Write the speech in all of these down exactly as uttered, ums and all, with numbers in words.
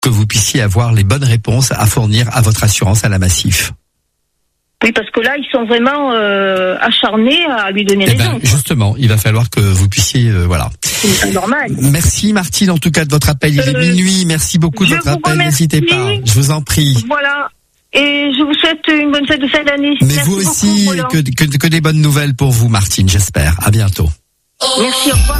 que vous puissiez avoir les bonnes réponses à fournir à votre assurance à la Massif. Oui, parce que là, ils sont vraiment euh, acharnés à lui donner eh raison. Ben, justement, il va falloir que vous puissiez, euh, voilà. C'est normal. Merci Martine, en tout cas de votre appel. Il est Euh, minuit. Merci beaucoup de je votre vous appel. remercie. N'hésitez pas. Je vous en prie. Voilà. Et je vous souhaite une bonne fête de fin d'année. Mais Merci vous aussi, beaucoup, Roland. que, que, que des bonnes nouvelles pour vous, Martine, j'espère. À bientôt. Merci, au revoir.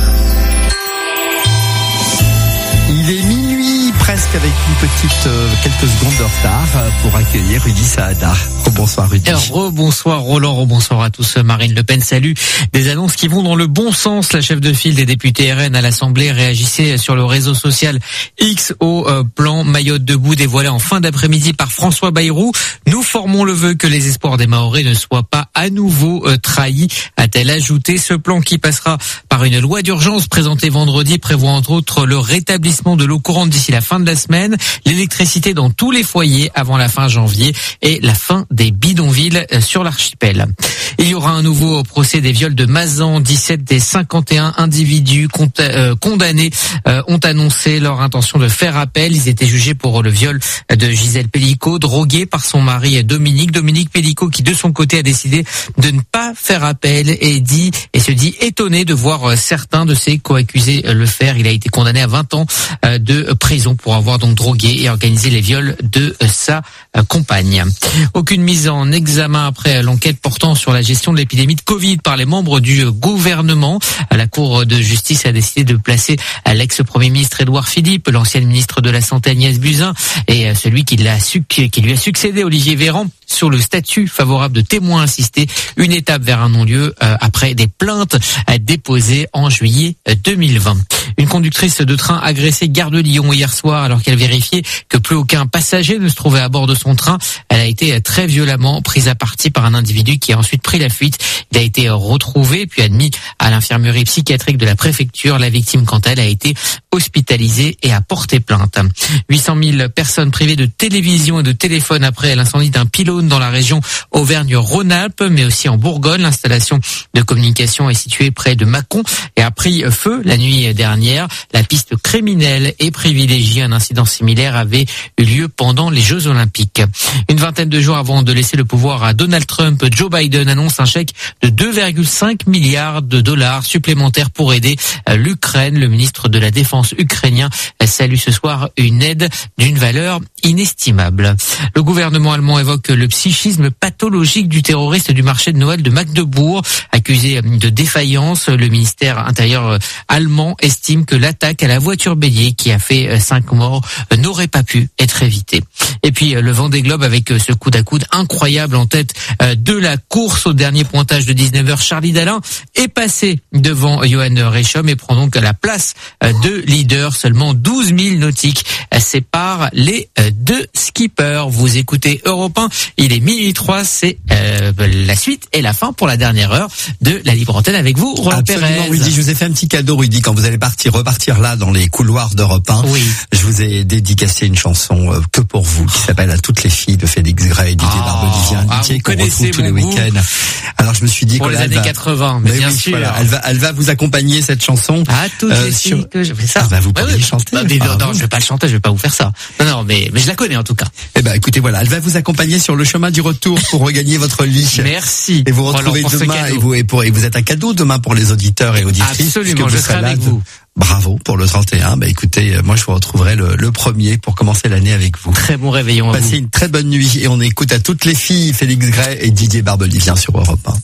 Il est minuit presque avec une petite euh, quelques secondes de retard euh, pour accueillir Rudy Saada. Bonsoir Rudy. Rebonsoir Roland, rebonsoir à tous. Marine Le Pen salue des annonces qui vont dans le bon sens. La chef de file des députés R N à l'Assemblée réagissait sur le réseau social X au euh, plan Mayotte debout dévoilé en fin d'après-midi par François Bayrou. Nous formons le vœu que les espoirs des Mahorais ne soient pas à nouveau euh, trahis, a-t-elle ajouté. Ce plan qui passera par une loi d'urgence présentée vendredi prévoit entre autres le rétablissement de l'eau courante d'ici la fin de la semaine, l'électricité dans tous les foyers avant la fin janvier et la fin des bidonvilles sur l'archipel. Il y aura un nouveau procès des viols de Mazan. dix-sept des cinquante et un individus condamnés ont annoncé leur intention de faire appel. Ils étaient jugés pour le viol de Gisèle Pellicot, droguée par son mari Dominique. Dominique Pellicot qui de son côté a décidé de ne pas faire appel et dit et se dit étonné de voir certains de ses co-accusés le faire. Il a été condamné à vingt ans de prison pour avoir donc drogué et organisé les viols de sa compagne. Aucune mise en examen après l'enquête portant sur la gestion de l'épidémie de Covid par les membres du gouvernement. La Cour de justice a décidé de placer l'ex-premier ministre Édouard Philippe, l'ancienne ministre de la Santé Agnès Buzyn et celui qui, l'a, qui lui a succédé Olivier Véran sur le statut favorable de témoin assisté, une étape vers un non-lieu euh, après des plaintes euh, déposées en juillet deux mille vingt. Une conductrice de train agressée gare de Lyon hier soir alors qu'elle vérifiait que plus aucun passager ne se trouvait à bord de son train. Elle a été très violemment prise à partie par un individu qui a ensuite pris la fuite. Il a été retrouvé puis admis à l'infirmerie psychiatrique de la préfecture. La victime, quant à elle, a été hospitalisée et a porté plainte. huit cent mille personnes privées de télévision et de téléphone après l'incendie d'un pylône dans la région Auvergne-Rhône-Alpes, mais aussi en Bourgogne. L'installation de communication est située près de Mâcon et a pris feu la nuit dernière. La piste criminelle est privilégiée. Un incident similaire avait eu lieu pendant les Jeux Olympiques. Une vingtaine de jours avant de laisser le pouvoir à Donald Trump, Joe Biden annonce un chèque de deux virgule cinq milliards de dollars supplémentaires pour aider l'Ukraine. Le ministre de la Défense ukrainien salue ce soir une aide d'une valeur inestimable. Le gouvernement allemand évoque le psychisme pathologique du terroriste du marché de Noël de Magdebourg. Accusé de défaillance, le ministère intérieur allemand estime que l'attaque à la voiture bélier qui a fait cinq morts n'aurait pas pu être évitée. Et puis le Vendée Globe avec ce coude à coude incroyable en tête de la course au dernier pointage de dix-neuf heures. Charlie Dalin est passé devant Johan Reichom et prend donc la place de leader. Seulement douze mille nautiques séparent les deux skippers. Vous écoutez Europe un, il est minuit trois, c'est euh, la suite et la fin pour la dernière heure de la libre antenne avec vous, Roland Pérez. Absolument, Rudy, je vous ai fait un petit cadeau, Rudy, quand vous allez partir, repartir là dans les couloirs d'Europe un. Oui. Je vous ai dédicacé une chanson euh, que pour vous, qui s'appelle À toutes les filles de Félix Gray et Didier oh, Barbelivien, ah, Didier qu'on retrouve tous les week-ends. Alors je me suis dit pour que les là, années va... quatre-vingts, mais, mais bien oui, sûr. Voilà, elle va, elle va vous accompagner cette chanson. À toutes euh, les filles sur... que je fais ça. Ah, bah, vous bah, pourriez oui. chanter. Bah, mais non, non, je vais pas le chanter, je vais pas vous faire ça. Non, non, mais mais je la connais en tout cas. Eh ben, écoutez, voilà, elle va vous accompagner sur le chemin du retour pour regagner votre lit. Merci. Et vous retrouvez Alors, demain et vous et pour et vous êtes un cadeau demain pour les auditeurs et auditrices. Absolument, je serai avec vous. Bravo pour le trente et un. Bah écoutez, moi je vous retrouverai le, le premier pour commencer l'année avec vous. Très bon réveillon à vous. Passez une très bonne nuit et on écoute À toutes les filles Félix Gray et Didier Barbelivien sur Europe un.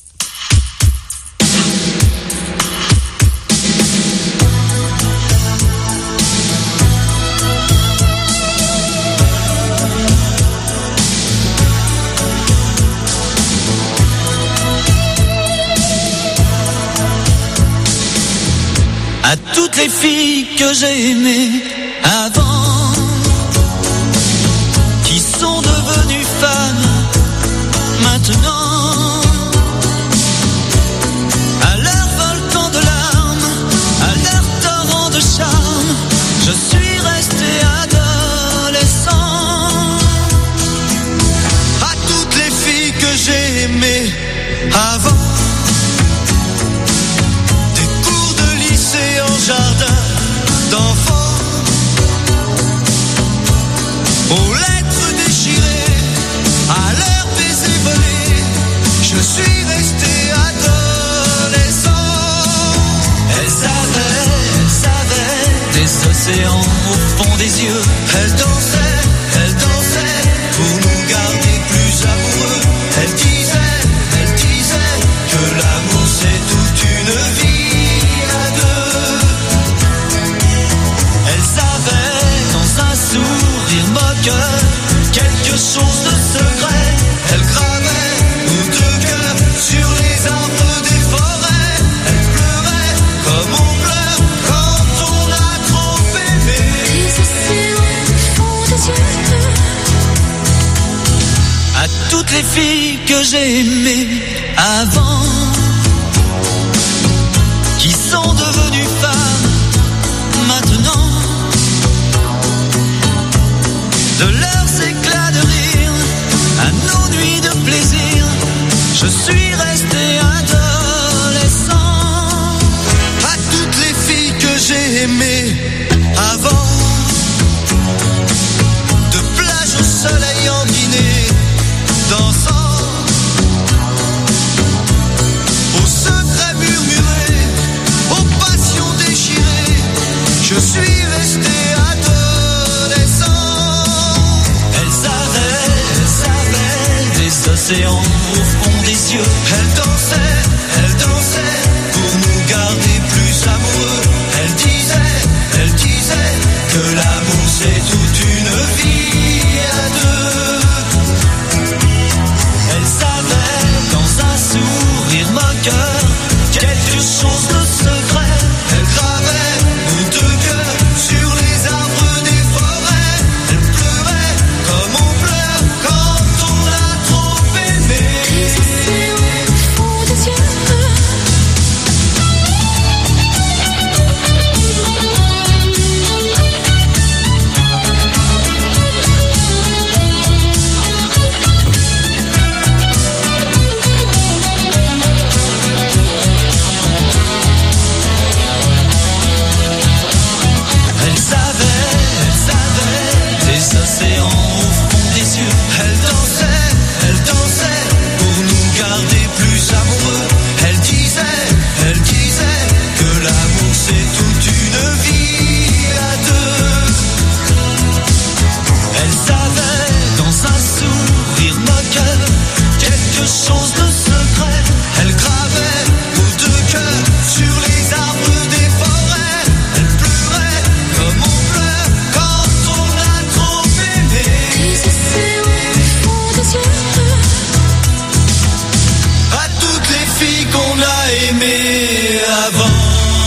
À toutes les filles que j'ai aimées avant, qui sont devenues femmes maintenant, à leur volcan de larmes, à leur torrent de charme, je suis resté adolescent. À toutes les filles que j'ai aimées avant, jardin d'enfants, océans au fond des yeux. Elle dansait, elle dansait pour nous garder plus amoureux. Elle disait, elle disait que l'amour c'est toute une vie à deux. Elle savait dans un sourire moqueur quelque chose de secret. Elle gravait nos deux cœurs sur les arbres des forêts. Elle pleurait comme on pleure quand on a trop aimé. Les océans au fond des yeux. À toutes les filles que j'ai aimées avant, qui sont devenues femmes maintenant, de leurs éclats de rire à nos nuits de plaisir, je suis resté adolescent. À toutes les filles que j'ai aimées avant, de plage au soleil en dîner, dansant, aux secrets murmurés, aux passions déchirées, je suis resté adolescent. Elle savait, elle savait des océans au fond des yeux. Elle dansait, elle dansait pour nous garder plus amoureux. Elle disait, elle disait que l'amour c'est toute une vie à deux. Elle savait dans un sourire moqueur quelque chose de secret. Elle gravait nos deux cœurs sur les arbres des forêts. Elle pleurait comme on pleure quand on a trop aimé. Les océans au fond des yeux. Elle savait, elle savait des océans au fond des yeux. Elle dansait, elle dansait pour nous garder plus amoureux. Elle disait, elle disait que l'amour c'est toute une vie à deux. Elle savait dans un sourire moqueur quelque chose de secret. Elle gravait nos deux cœurs sur les arbres des forêts. Elle pleurait comme on pleure quand on a trop aimé. Les océans au fond des yeux. À toutes les filles qu'on a aimées avant.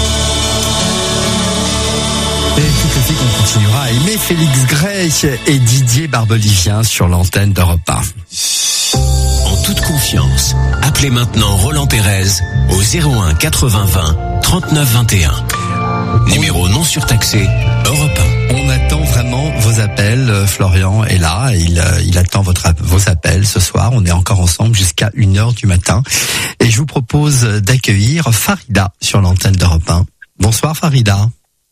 Et toutes les filles qu'on continuera à aimer, Félix Gray et Didier Barbelivien sur l'antenne d'Europe un. En toute confiance, appelez maintenant Roland Pérez au zéro un quatre-vingts vingt trente-neuf vingt et un. Numéro non surtaxé, Europe un. On attend vraiment vos appels. Euh, Florian est là, il, euh, il attend votre, app- vos appels ce soir. On est encore ensemble jusqu'à une heure du matin. Et je vous propose d'accueillir Farida sur l'antenne d'Europe un. Bonsoir Farida.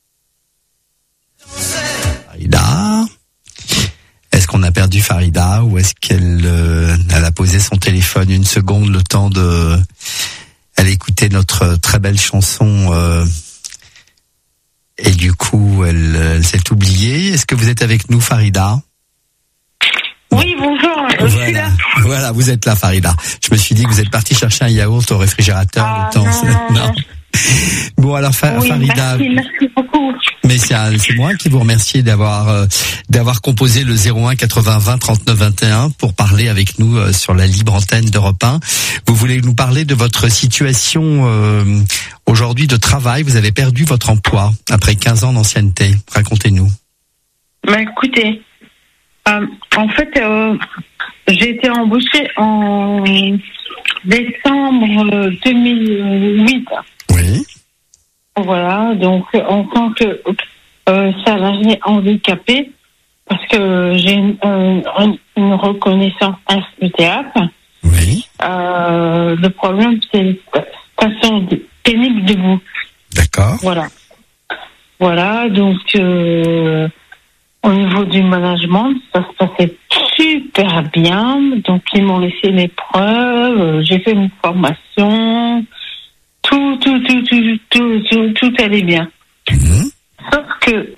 Farida. Est-ce qu'on a perdu Farida ou est-ce qu'elle euh, elle a posé son téléphone une seconde, le temps de... Elle écoutait notre très belle chanson euh, et du coup elle, elle s'est oubliée. Est-ce que vous êtes avec nous Farida ? Oui, bonjour, je suis Voilà, là. voilà, vous êtes là Farida. Je me suis dit que vous êtes parti chercher un yaourt au réfrigérateur Ah, le temps. non, non. Bon alors Fa- Oui, Farida, merci, merci beaucoup. mais c'est, un- c'est moi qui vous remercie d'avoir euh, d'avoir composé le zéro un quatre-vingts vingt trente-neuf vingt et un pour parler avec nous euh, sur la libre antenne d'Europe un. Vous voulez nous parler de votre situation euh, aujourd'hui de travail. Vous avez perdu votre emploi après quinze ans d'ancienneté. Racontez-nous. Bah, écoutez, euh, en fait, euh, j'ai été embauchée en décembre deux mille huit. Oui. Voilà, donc en tant que euh, salarié handicapé, parce que j'ai une, euh, une reconnaissance S E T F. Oui. Euh, le problème, c'est les stations pénibles debout. D'accord. Voilà. Voilà, donc euh, au niveau du management, ça se passait super bien. Donc ils m'ont laissé les preuves, j'ai fait une formation, tout, tout, tout, tout, tout, tout, tout allait bien. Mmh. Sauf que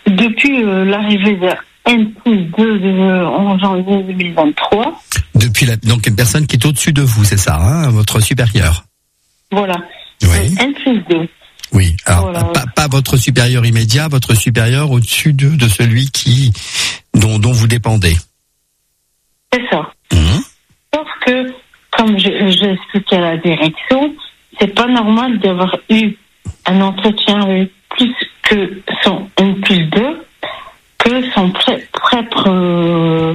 depuis euh, l'arrivée de N plus deux de, en janvier deux mille vingt-trois, Depuis la, donc une personne qui est au-dessus de vous, c'est ça, hein, votre supérieur. voilà, Oui. N plus deux. Oui. Alors Voilà. pas, pas votre supérieur immédiat, votre supérieur au-dessus de, de celui qui dont, dont vous dépendez. C'est ça. Mhm. Sauf que, comme je- j'ai expliqué à la direction, c'est pas normal d'avoir eu un entretien avec plus que son N plus deux, que son pré- propre euh,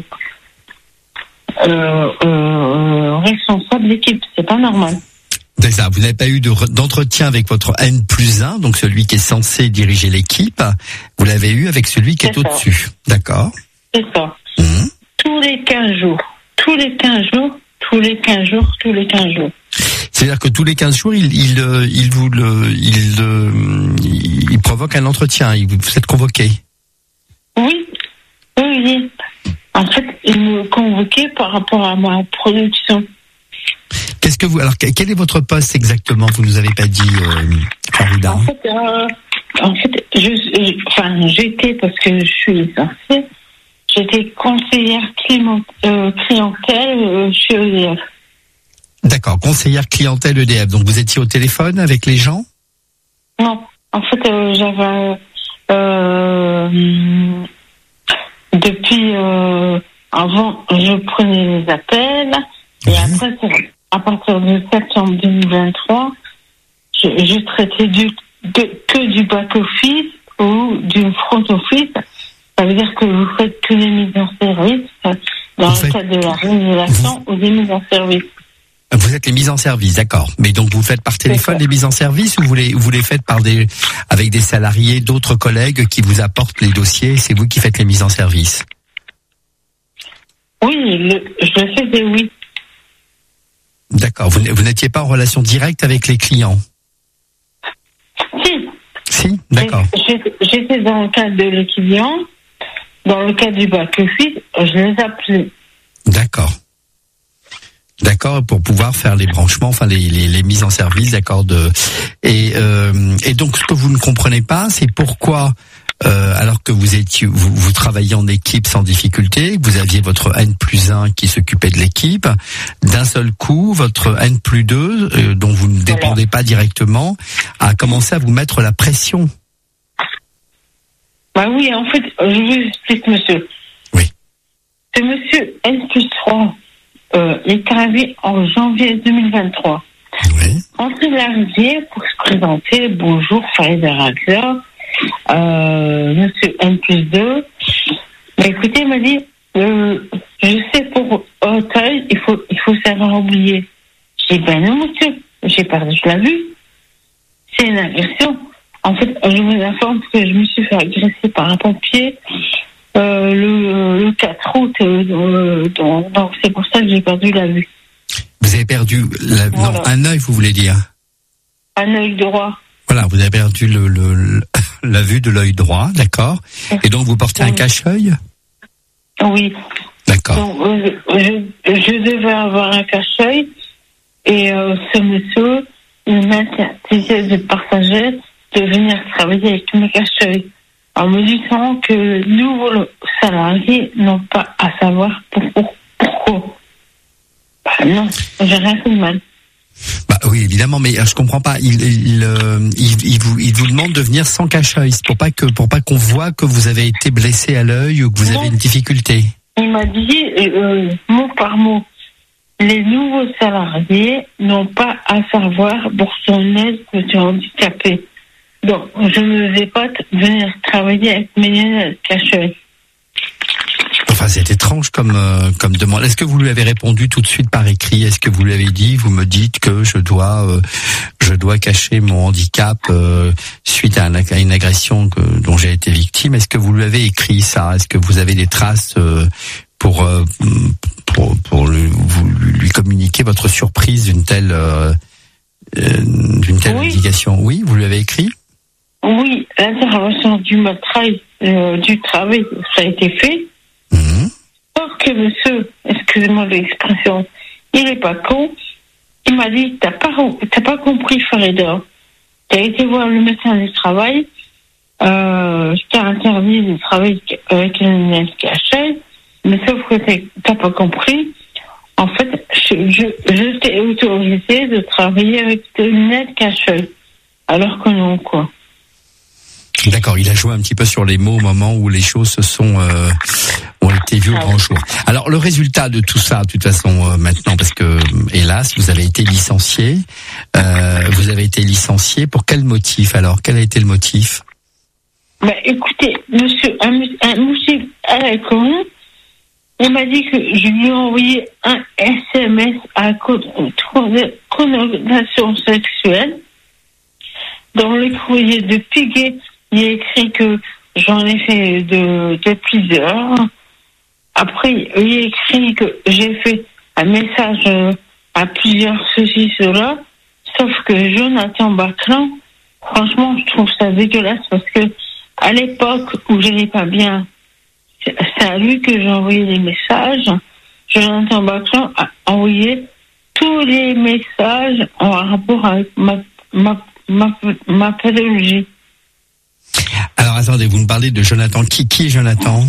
euh, euh, responsable d'équipe. C'est pas normal. C'est ça, vous n'avez pas eu de re- d'entretien avec votre N plus un, donc celui qui est censé diriger l'équipe. Vous l'avez eu avec celui qui est, C'est ça. au-dessus. D'accord. C'est ça. Mhm. Tous les quinze jours. Tous les quinze jours. Tous les quinze jours. Tous les quinze jours. C'est-à-dire que tous les quinze jours, il, il, euh, il vous le, il, euh, il provoque un entretien. Il, vous êtes convoqué. Oui. Oui, oui. En fait, il me convoquait par rapport à ma production. Qu'est-ce que vous, alors que- quel est votre poste exactement? Vous nous avez pas dit, euh, Farida. En fait, euh, en fait, je, je- enfin, j'étais, parce que je suis licenciée, j'étais conseillère client- euh, clientèle euh, chez E D F. D'accord, conseillère clientèle E D F. Donc vous étiez au téléphone avec les gens? Non, en fait, euh, j'avais euh, hum, depuis euh, avant, je prenais les appels et Oui. après, c'est- à partir de septembre deux mille vingt-trois, je, je traitais du, de, que du back office ou du front office. Ça veut dire que vous faites que des mises en service euh, dans Vous le faites- cadre de la révélation ou des mises en service. Vous êtes les mises en service, d'accord. Mais donc vous faites par téléphone ça. les mises en service ou vous les, vous les faites par des, avec des salariés, d'autres collègues qui vous apportent les dossiers et c'est vous qui faites les mises en service? Oui, le, je le faisais, oui. D'accord. Vous, n- vous n'étiez pas en relation directe avec les clients? Si, Si? D'accord. J'étais j'étais dans le cadre de les clients, dans le cadre du back office, je les appelais. D'accord. D'accord, pour pouvoir faire les branchements, enfin les, les, les mises en service, d'accord. De et euh, et donc ce que vous ne comprenez pas, c'est pourquoi euh, alors que vous étiez vous, vous travailliez en équipe sans difficulté, que vous aviez votre N plus un qui s'occupait de l'équipe, d'un seul coup votre N plus deux euh, dont vous ne dépendez pas directement a commencé à vous mettre la pression. Bah oui, en fait, je vous explique, monsieur. Oui. Ce monsieur N plus trois euh, est arrivé en janvier deux mille vingt-trois. Oui. Quand il est arrivé pour se présenter, bonjour, Farida Radler, euh, monsieur N plus deux, mais écoutez, il m'a dit, euh, je sais pour Auteuil, il faut, il faut savoir oublier. J'ai dit, ben non, monsieur, j'ai perdu la vue. C'est une agression. En fait, je vous informe que je me suis fait agresser par un pompier euh, le, le quatre août, euh, donc, donc c'est pour ça que j'ai perdu la vue. Vous avez perdu la, Voilà. non, un œil, vous voulez dire? Un œil droit. Voilà, vous avez perdu le, le, le- la vue de l'œil droit, d'accord. Et donc vous portez un Oui. cache-œil? Oui. D'accord. Donc, euh, je, je devais avoir un cache-œil et euh, ce monsieur, il m'interdisait de partager, de venir travailler avec mes cache-œil en me disant que les nouveaux salariés n'ont pas à savoir pour, pour- pourquoi. Bah non, j'ai rien fait de mal. Bah oui, évidemment, mais euh, je comprends pas. Il, il, euh, il, il vous, il vous demande de venir sans cache-œil, c'est pour pas que, pour pas qu'on voit que vous avez été blessé à l'œil ou que vous Non. avez une difficulté. Il m'a dit, euh, mot par mot, les nouveaux salariés n'ont pas à savoir pour son aide que tu es handicapé. Donc, je ne vais pas t- venir travailler avec mes cache-œil. Enfin, c'est étrange comme, euh, comme demande. Est-ce que vous lui avez répondu tout de suite par écrit? Est-ce que vous lui avez dit, vous me dites que je dois, euh, je dois cacher mon handicap euh, suite à, un, à une agression que, dont j'ai été victime? Est-ce que vous lui avez écrit ça? Est-ce que vous avez des traces euh, pour, euh, pour, pour le- vous, lui communiquer votre surprise d'une telle, euh, euh, d'une telle Oui. indication? Oui, vous lui avez écrit? Oui, l'intervention du travail, euh, du travail, ça a été fait. Mhm. Sauf que monsieur, excusez-moi de l'expression, il est pas con. Il m'a dit, t'as pas, t'as pas compris, Farida. T'as été voir le médecin du travail. euh, je t'ai interdit de travailler avec les lunettes cachées, mais sauf que t'es- t'as pas compris. En fait, je, je, je t'ai autorisé de travailler avec des lunettes cachées. Alors que non, quoi. D'accord, il a joué un petit peu sur les mots au moment où les choses se sont euh, ont été vues au grand jour. Alors le résultat de tout ça, de toute façon euh, maintenant, parce que hélas, vous avez été licencié. Euh, vous avez été licencié pour quel motif alors? Quel a été le motif? Bah, écoutez, monsieur, un, mus- un monsieur à la con, il m'a dit que je lui ai envoyé un S M S à con- connotation sexuelle. Dans le courrier de Piguet, il y a écrit que j'en ai fait de, de plusieurs. Après, il y a écrit que j'ai fait un message euh, à plusieurs ceci, cela. Sauf que Jonathan Baclan, franchement, je trouve ça dégueulasse parce que à l'époque où j'allais pas bien, c'est c'est à lui que j'ai envoyé les messages. Jonathan Baclan a envoyé tous les messages en rapport avec ma, ma, ma, ma pathologie. Alors attendez, vous me parlez de Jonathan. Qui, qui est Jonathan?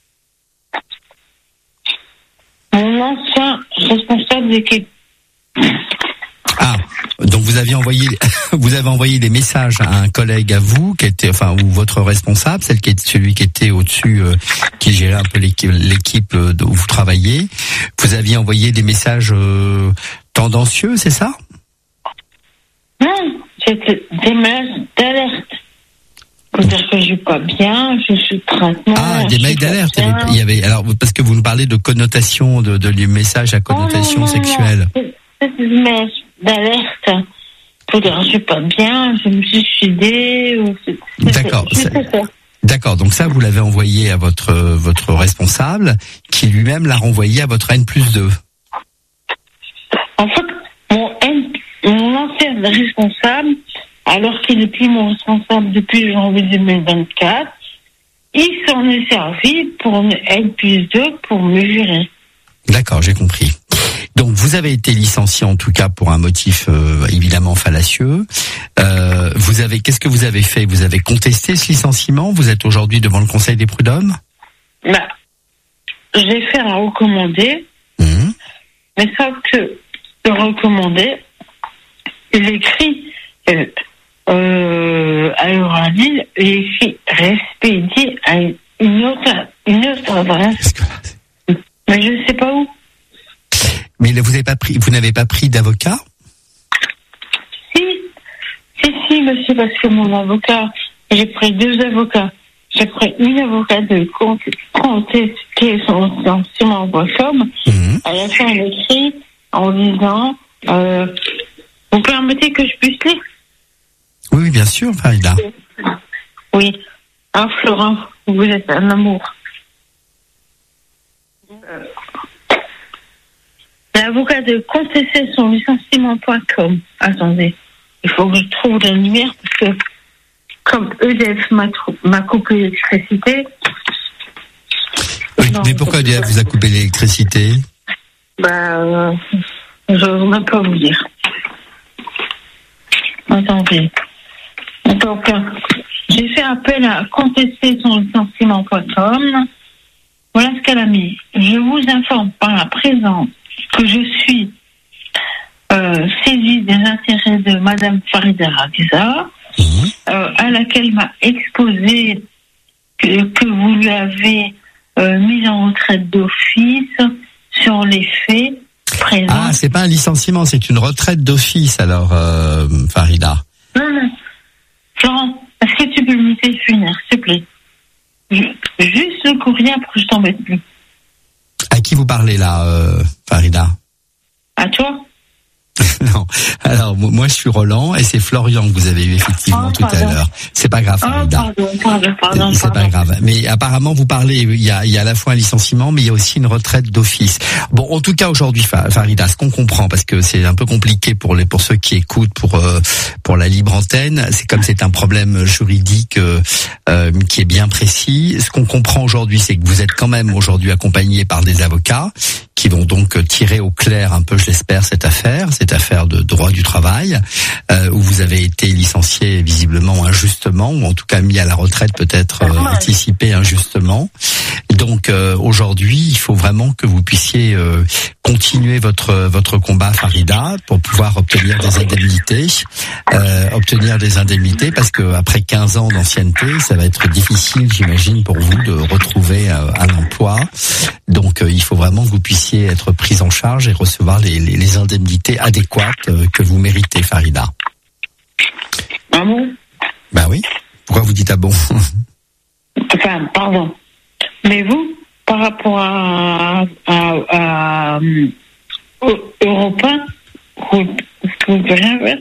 Mon ancien responsable d'équipe. Ah, donc vous aviez envoyé, vous avez envoyé des messages à un collègue à vous, qui était, enfin, ou votre responsable, celle qui est celui qui était au-dessus, euh, qui gérait un peu l'équipe, l'équipe euh, où vous travaillez. Vous aviez envoyé des messages euh, tendancieux, c'est ça? Non, c'était des mails d'alerte. Pour dire que je suis pas bien, je suis traitement. Ah, des je mails suis pas d'alerte. bien. Il y avait, alors parce que vous nous parlez de connotation, de, de, de messages à connotation Non, non, non, sexuelle. non. C'est des mails d'alerte. Pour dire que je suis pas bien, je me suis suicidée. ou c'est- c'est- D'accord, c'est- c'est- c'est ça. D'accord, donc ça vous l'avez envoyé à votre euh, votre responsable, qui lui-même l'a renvoyé à votre N plus deux. En fait, mon, N- mon ancien responsable, alors qu'il n'est plus mon responsable depuis janvier deux mille vingt-quatre, il s'en est servi pour une N plus deux pour me virer. D'accord, j'ai compris. Donc vous avez été licencié en tout cas pour un motif euh, évidemment fallacieux. Euh, vous avez, qu'est-ce que vous avez fait? Vous avez contesté ce licenciement? Vous êtes aujourd'hui devant le Conseil des prud'hommes? Bah, j'ai fait un recommandé, Mmh. mais sauf que le recommandé, il écrit euh, euh, à Euralie, il écrit expédié à une autre, une autre adresse, Qu'est-ce que là, c'est- mais je ne sais pas où. Mais vous n'avez pas pris, vous n'avez pas pris d'avocat? Si, si, si, monsieur, parce que mon avocat, j'ai pris deux avocats. J'ai pris une avocate de contester son licenciement point com. Mmh. À la fin, elle écrit en disant euh, vous permettez que je puisse lire? Oui, oui, bien sûr, Farida. Oui. Ah, Florent, vous êtes un amour. Euh, L'avocat de contester son licenciement point com. Attendez, il faut que je trouve la lumière parce que comme E D F m'a trou- m'a coupé l'électricité. Oui, Non, mais pourquoi E D F vous a coupé l'électricité? Bah, euh, je ne veux même pas vous dire. Attendez. Donc, euh, j'ai fait appel à contester son licenciement point com. Voilà ce qu'elle a mis. Je vous informe par la présence que je suis euh, saisie des intérêts de Madame Farida Raghza, Mmh. euh, à laquelle m'a exposé que, que vous lui avez euh, mis en retraite d'office sur les faits présents. Ah, c'est pas un licenciement, c'est une retraite d'office alors, euh, Farida. Non, non. Florent, est-ce que tu peux me laisser finir, s'il te plaît? Ju- Juste le courrier pour que je t'embête plus. À qui vous parlez là, euh, Farida? À toi? Non. Alors moi je suis Roland et c'est Florian que vous avez eu effectivement Oh, tout à pardon. l'heure. C'est pas grave, Oh, Farida. pardon, pardon, pardon. C'est pas pardon. grave. Mais apparemment, vous parlez, il y a, il y a à la fois un licenciement, mais il y a aussi une retraite d'office. Bon, en tout cas, aujourd'hui, Fa- Farida, ce qu'on comprend, parce que c'est un peu compliqué pour les, pour ceux qui écoutent, pour, euh, pour la libre antenne, c'est comme c'est un problème juridique, euh, euh, qui est bien précis. Ce qu'on comprend aujourd'hui, c'est que vous êtes quand même aujourd'hui accompagné par des avocats qui vont donc tirer au clair un peu, je l'espère, cette affaire, cette affaire de droit du travail, euh, où vous avez été licencié visiblement injustement, ou en tout cas mis à la retraite peut-être euh, anticipé injustement. Donc euh, aujourd'hui, il faut vraiment que vous puissiez euh, continuer votre votre combat, Farida, pour pouvoir obtenir des indemnités, euh, obtenir des indemnités, parce que après quinze ans d'ancienneté, ça va être difficile, j'imagine, pour vous de retrouver euh, un emploi. Donc euh, il faut vraiment que vous puissiez être prise en charge et recevoir les, les, les indemnités adéquates euh, que vous méritez, Farida. Ah bon? Ben oui. Pourquoi vous dites ah bon? Enfin, pardon. Mais vous, par rapport à, à, à, à Europe un, vous ne pouvez rien faire?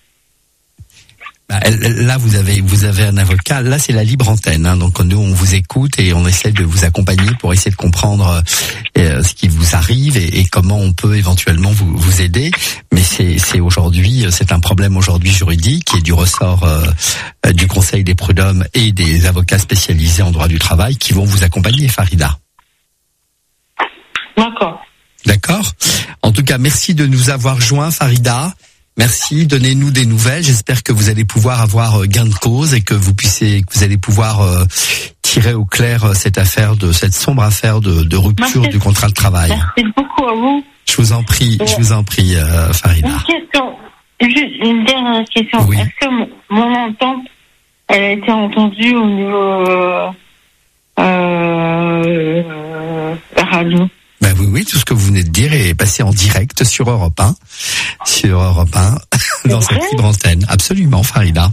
Bah, là, vous avez vous avez un avocat. Là, c'est la libre antenne. Hein, donc nous, on vous écoute et on essaie de vous accompagner pour essayer de comprendre euh, ce qui vous arrive et, et comment on peut éventuellement vous vous aider. Mais c'est c'est aujourd'hui, c'est un problème aujourd'hui juridique qui est du ressort euh, du Conseil des prud'hommes et des avocats spécialisés en droit du travail qui vont vous accompagner, Farida. D'accord. D'accord. En tout cas, merci de nous avoir joints, Farida. Merci, donnez-nous des nouvelles. J'espère que vous allez pouvoir avoir gain de cause et que vous puissiez, que vous allez pouvoir euh, tirer au clair cette affaire de cette sombre affaire de, de rupture Merci. du contrat de travail. Merci beaucoup à vous. Je vous en prie, je vous en prie, euh, Farida. Une question, juste une dernière question. Oui. Est-ce que mon, mon entente, elle a été entendue au niveau euh, euh, la radio? Ben oui, oui, tout ce que vous venez de dire est passé en direct sur Europe un, sur Europe un, dans C'est cette vrai libre antenne. Absolument, Farida.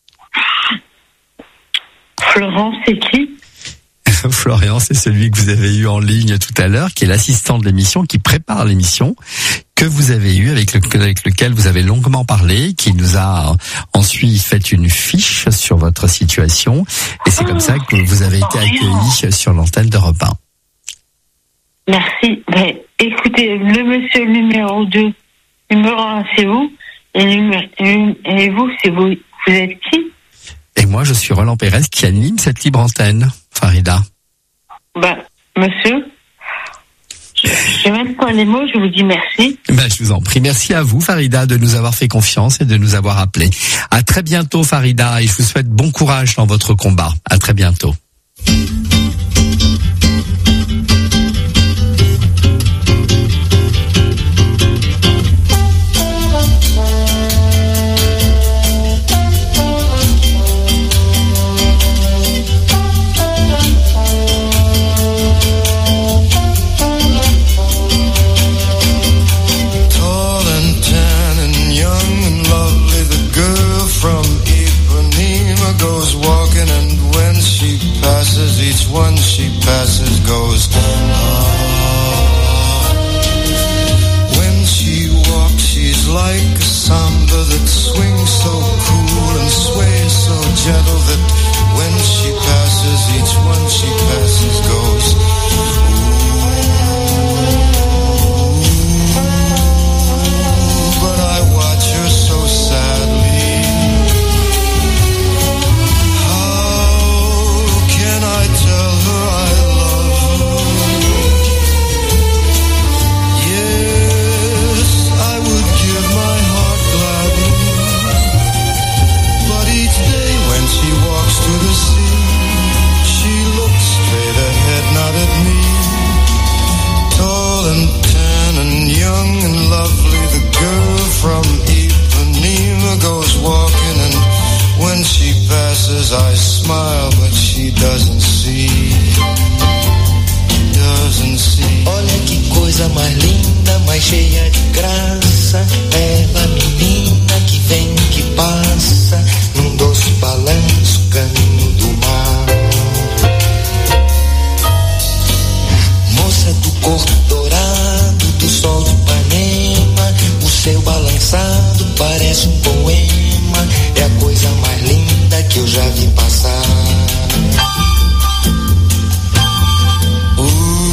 Florence, c'est qui? Florian, c'est celui que vous avez eu en ligne tout à l'heure, qui est l'assistant de l'émission, qui prépare l'émission, que vous avez eu, avec, le, avec lequel vous avez longuement parlé, qui nous a ensuite fait une fiche sur votre situation, et c'est comme ça que vous avez été accueilli sur l'antenne d'Europe un. Merci. Ben, écoutez, le monsieur numéro deux, numéro un, c'est vous. Et, numéro, et vous, c'est vous. Vous êtes qui? Et moi, je suis Roland Pérez qui anime cette libre antenne, Farida. Ben, monsieur, je n'ai même pas les mots, je vous dis merci. Ben, je vous en prie. Merci à vous, Farida, de nous avoir fait confiance et de nous avoir appelés. À très bientôt, Farida, et je vous souhaite bon courage dans votre combat. À très bientôt. Each one she passes goes ah. When she walks she's like a samba that swings so cool and sways so gentle that when she passes each one she passes goes ooh. But I watch her so sadly. From Ipanema goes walking, and when she passes I smile, but she doesn't see, doesn't see. Olha que coisa mais linda, mais cheia de graça, ela menina que vem, que passa, num doce balanço, caminho do mar. Moça do corpo dourado, do sol de Ipanema, o seu balançado parece um poema, é a coisa mais linda que eu já vi passar. Ooh,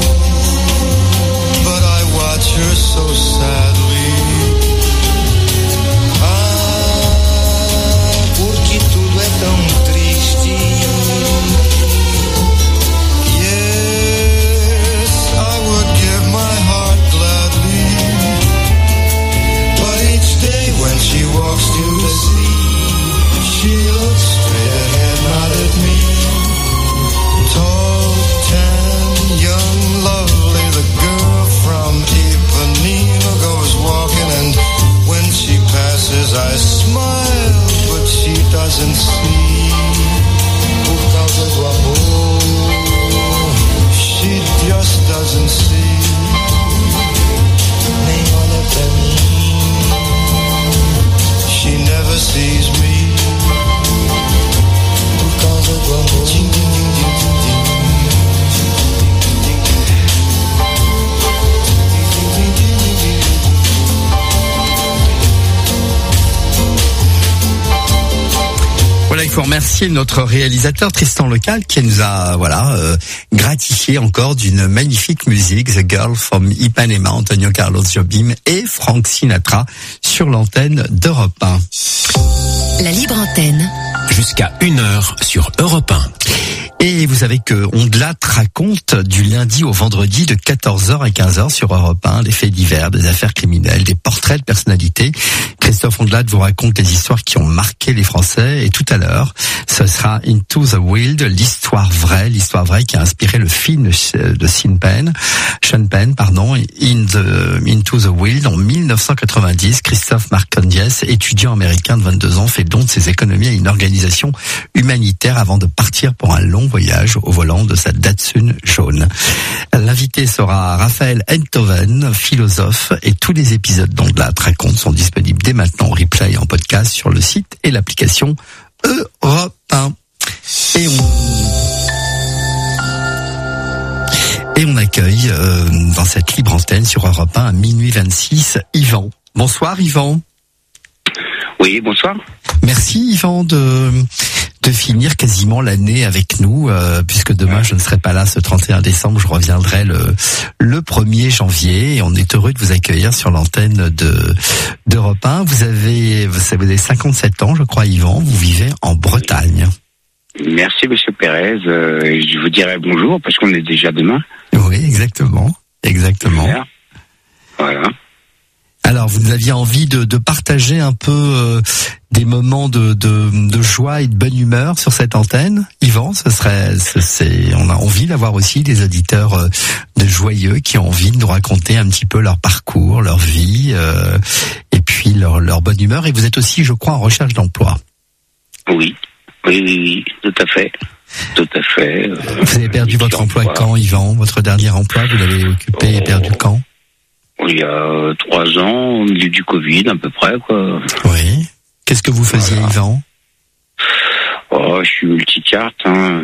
but I watch her so sadly. Ah, porque tudo é tão triste. Yes, I would il faut remercier notre réalisateur Tristan Lecal qui nous a voilà euh, gratifié encore d'une magnifique musique, The Girl from Ipanema, Antonio Carlos Jobim et Frank Sinatra sur l'antenne d'Europe un. La libre antenne. Jusqu'à une heure sur Europe un. Et vous savez que Ondelat raconte du lundi au vendredi de quatorze heures à quinze heures sur Europe un des faits divers, des affaires criminelles, des portraits de personnalités. Christophe Ondelat vous raconte les histoires qui ont marqué les Français et tout à l'heure, ce sera Into the Wild, l'histoire vraie, l'histoire vraie qui a inspiré le film de Sean Penn, Sean Penn, pardon, In the, Into the Wild en mille neuf cent quatre-vingt-dix. Christophe Marcondies, étudiant américain de vingt-deux ans, fait don de ses économies à une organisation humanitaire avant de partir pour un long voyage au volant de sa Datsun jaune. L'invité sera Raphaël Enthoven, philosophe, et tous les épisodes d'Ondelat raconte sont disponibles dès maintenant en replay et en podcast sur le site et l'application Europe un. Et on et on accueille euh, dans cette libre antenne sur Europe un à minuit vingt-six Yvan. Bonsoir Yvan. Oui, bonsoir. Merci Yvan de de finir quasiment l'année avec nous, euh, puisque demain je ne serai pas là ce trente et un décembre, je reviendrai le le premier janvier et on est heureux de vous accueillir sur l'antenne de d'Europe un. Vous avez vous avez cinquante-sept ans, je crois Yvan, vous vivez en Bretagne. Merci Monsieur Pérez, euh, je vous dirai bonjour parce qu'on est déjà demain. Oui, exactement, exactement. Super. Voilà. Alors, vous aviez envie de, de partager un peu euh, des moments de, de, de joie et de bonne humeur sur cette antenne, Yvan. Ce serait, ce, c'est, on a envie d'avoir aussi des auditeurs euh, de joyeux qui ont envie de nous raconter un petit peu leur parcours, leur vie, euh, et puis leur, leur bonne humeur. Et vous êtes aussi, je crois, en recherche d'emploi. Oui, oui, oui, oui, tout à fait, tout à fait. Euh, vous avez perdu votre emploi quand, Yvan? Votre dernier emploi, vous l'avez occupé et perdu quand? Il y a trois ans, au milieu du Covid, à peu près, quoi. Oui. Qu'est-ce que vous faisiez, voilà. Yvan? Oh, je suis multicarte, hein.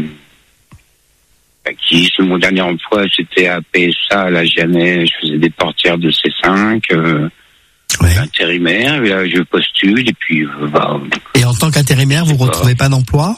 Qui, mon dernier emploi, c'était à P S A, à la Jeannet. Je faisais des portières de C cinq, euh, oui. Intérimaire. Et là, je postule, et puis, euh, bah. Et en tant qu'intérimaire, vous ne retrouvez pas d'emploi?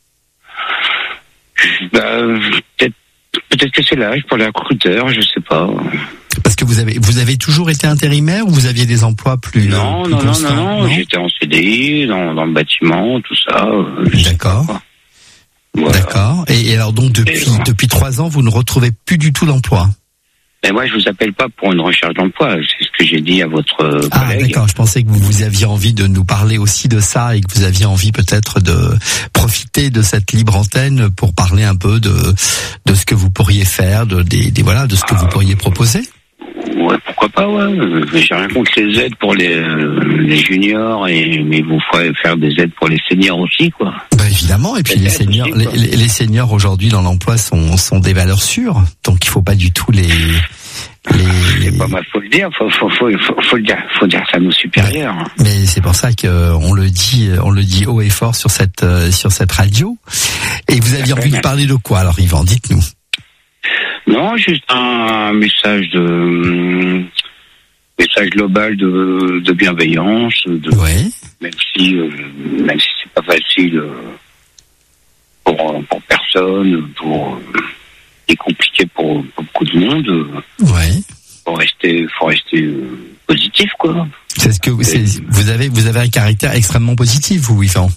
Bah, peut-être, peut-être que c'est l'âge pour les recruteurs, je sais pas. Parce que vous avez vous avez toujours été intérimaire ou vous aviez des emplois plus non plus non, constants, non non non j'étais en C D I dans, dans le bâtiment, tout ça. D'accord. Voilà. D'accord. Et, et alors donc depuis et depuis trois ans vous ne retrouvez plus du tout d'emploi? Mais moi je vous appelle pas pour une recherche d'emploi, c'est ce que j'ai dit à votre collègue. Ah d'accord, je pensais que vous, vous aviez envie de nous parler aussi de ça et que vous aviez envie peut-être de profiter de cette libre antenne pour parler un peu de de ce que vous pourriez faire, de des, des voilà de ce que ah, vous pourriez proposer. Ouais, pourquoi pas, ouais. J'ai rien contre les aides pour les, euh, les juniors, et, mais il vous faut faire des aides pour les seniors aussi, quoi. Bah, évidemment, et puis les seniors, aussi, les, les seniors aujourd'hui dans l'emploi sont, sont des valeurs sûres, donc il faut pas du tout les, les... C'est pas mal, faut le dire, faut, faut, faut, faut, faut le dire, faut dire ça à nos supérieurs. Mais, mais c'est pour ça que on le dit, on le dit haut et fort sur cette, sur cette radio. Et vous aviez envie de parler de quoi, alors, Yvan? Dites-nous. Non, juste un message de message global de, de bienveillance, de, ouais. même si euh, même si c'est pas facile pour pour personne, pour c'est compliqué pour, pour beaucoup de monde. Ouais. Faut rester, faut rester positif, quoi. C'est ce que vous, c'est, vous avez vous avez un caractère extrêmement positif, vous, Yvan.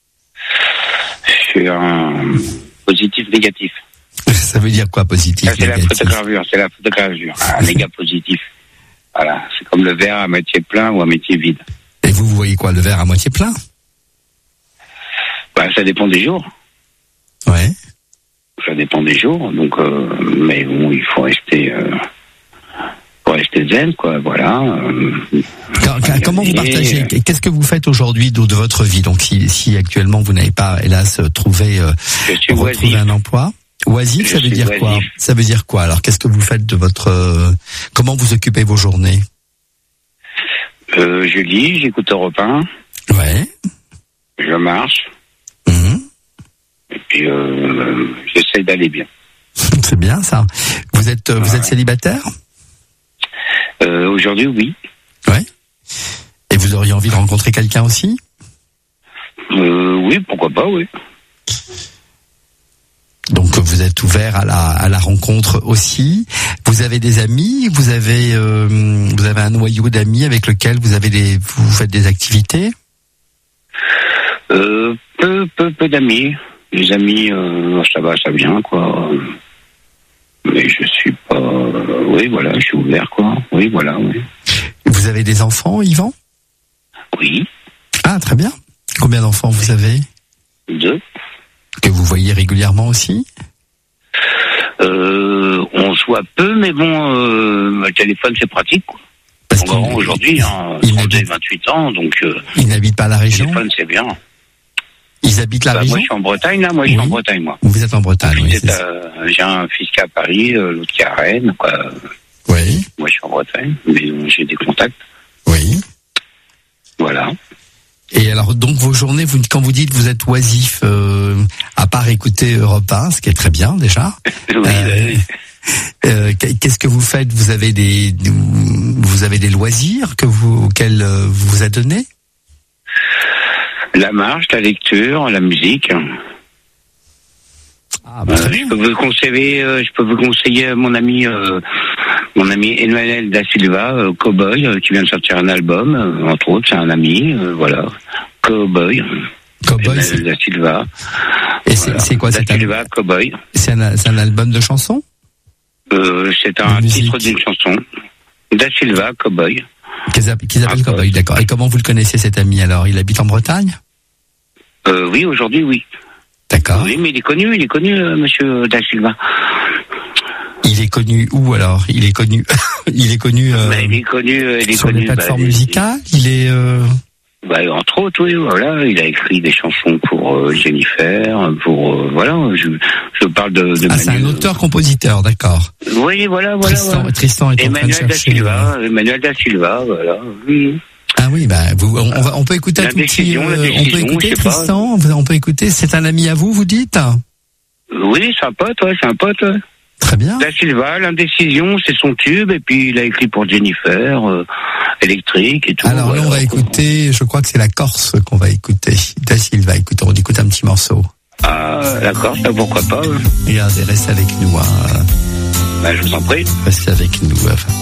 C'est un positif négatif. Ça veut dire quoi, positif, ça, c'est négatif? la photogravure, c'est la photogravure. Un négat positif. Voilà, c'est comme le verre à moitié plein ou à moitié vide. Et vous, vous voyez quoi, le verre à moitié plein? Bah, ça dépend des jours. Ouais. Ça dépend des jours, donc, euh, mais bon, il faut rester, euh, faut rester zen, quoi, voilà. Euh, Quand, comment vous partagez, qu'est-ce que vous faites aujourd'hui de, de votre vie? Donc, si, si actuellement vous n'avez pas, hélas, trouvé, euh, retrouvé un emploi. Oisif, ça veut dire oisif. quoi? Ça veut dire quoi? Alors, qu'est-ce que vous faites de votre... Euh, comment vous occupez vos journées? euh, Je lis, j'écoute Europe un. Ouais. Je marche. Mmh. Et puis, euh, j'essaie d'aller bien. C'est bien, ça. Vous êtes, vous ouais. êtes célibataire? euh, Aujourd'hui, oui. Ouais. Et vous auriez envie de rencontrer quelqu'un aussi? Euh, oui, pourquoi pas, oui. Donc vous êtes ouvert à la à la rencontre aussi. Vous avez des amis, vous avez euh, vous avez un noyau d'amis avec lequel vous avez des vous faites des activités. Euh, peu peu peu d'amis. Les amis, euh, ça va, ça vient quoi. Mais je suis pas. Euh, oui, voilà, je suis ouvert quoi. Oui, voilà. Oui. Vous avez des enfants, Yvan? Oui. Ah, très bien. Combien d'enfants vous avez? Deux. Que vous voyez régulièrement aussi? Euh, on se voit peu, mais bon, euh, le téléphone c'est pratique. Quoi. Parce on va aujourd'hui, hein, trente-deux, vingt-huit ans, donc. Euh, ils n'habitent pas la région. Le téléphone c'est bien. Ils habitent la bah, région. Moi je suis en Bretagne là, moi je oui. suis en Bretagne moi. Vous êtes en Bretagne. Oui, c'est euh, j'ai un fils qui est à Paris, euh, l'autre qui est à Rennes, quoi. Oui. Moi je suis en Bretagne, mais euh, j'ai des contacts. Oui. Voilà. Et alors, donc, vos journées, vous, quand vous dites vous êtes oisif, euh, à part écouter Europe un, ce qui est très bien, déjà. oui, euh, oui. Euh, qu'est-ce que vous faites? Vous avez des, vous avez des loisirs que vous, auxquels vous vous adonnez? La marche, la lecture, la musique. Ah, bah, euh, je peux vous conseiller, euh, je peux vous conseiller mon ami, euh, mon ami Emmanuel Da Silva, euh, Cowboy, euh, qui vient de sortir un album, euh, entre autres, c'est un ami, euh, voilà, Cowboy. Cowboy, Emmanuel c'est... Da Silva. Et c'est, voilà. c'est quoi Da cet Silva, album? Cowboy. C'est un, c'est un album de chansons? Euh, c'est un titre d'une chanson. Da Silva, Cowboy. Qu'ils appellent Cowboy, d'accord. Et comment vous le connaissez, cet ami, alors? Il habite en Bretagne? Euh, oui, aujourd'hui, oui. D'accord. Oui, mais il est connu, il est connu, euh, monsieur Da Silva. Il est connu où, alors? Il est connu, il est connu, euh, bah, il est connu, euh, il est sur connu, les plateformes bah, musicales? Il est, euh... Bah, entre autres, oui, voilà, il a écrit des chansons pour euh, Jennifer, pour, euh, voilà, je, je parle de, de Ah, c'est un auteur-compositeur, d'accord. Oui, voilà, voilà. Tristan, voilà. Tristan est Emmanuel en train de chercher. Da Silva, Emmanuel Da Silva, voilà. Oui. Ah oui, bah, vous, on, va, on peut écouter un tout petit, euh, on peut écouter Tristan, pas. On peut écouter, c'est un ami à vous, vous dites? Oui, c'est un pote, ouais, c'est un pote, ouais. Très bien. Da Silva, l'indécision, c'est son tube, et puis il a écrit pour Jennifer, euh, électrique et tout. Alors voilà, là, on va écouter, je crois que c'est la Corse qu'on va écouter. Da Silva, écoute, on écoute un petit morceau. Ah, la Corse, pourquoi pas. Ouais. Regardez, restez avec nous, hein. Bah, je vous en prie. Restez avec nous, enfin.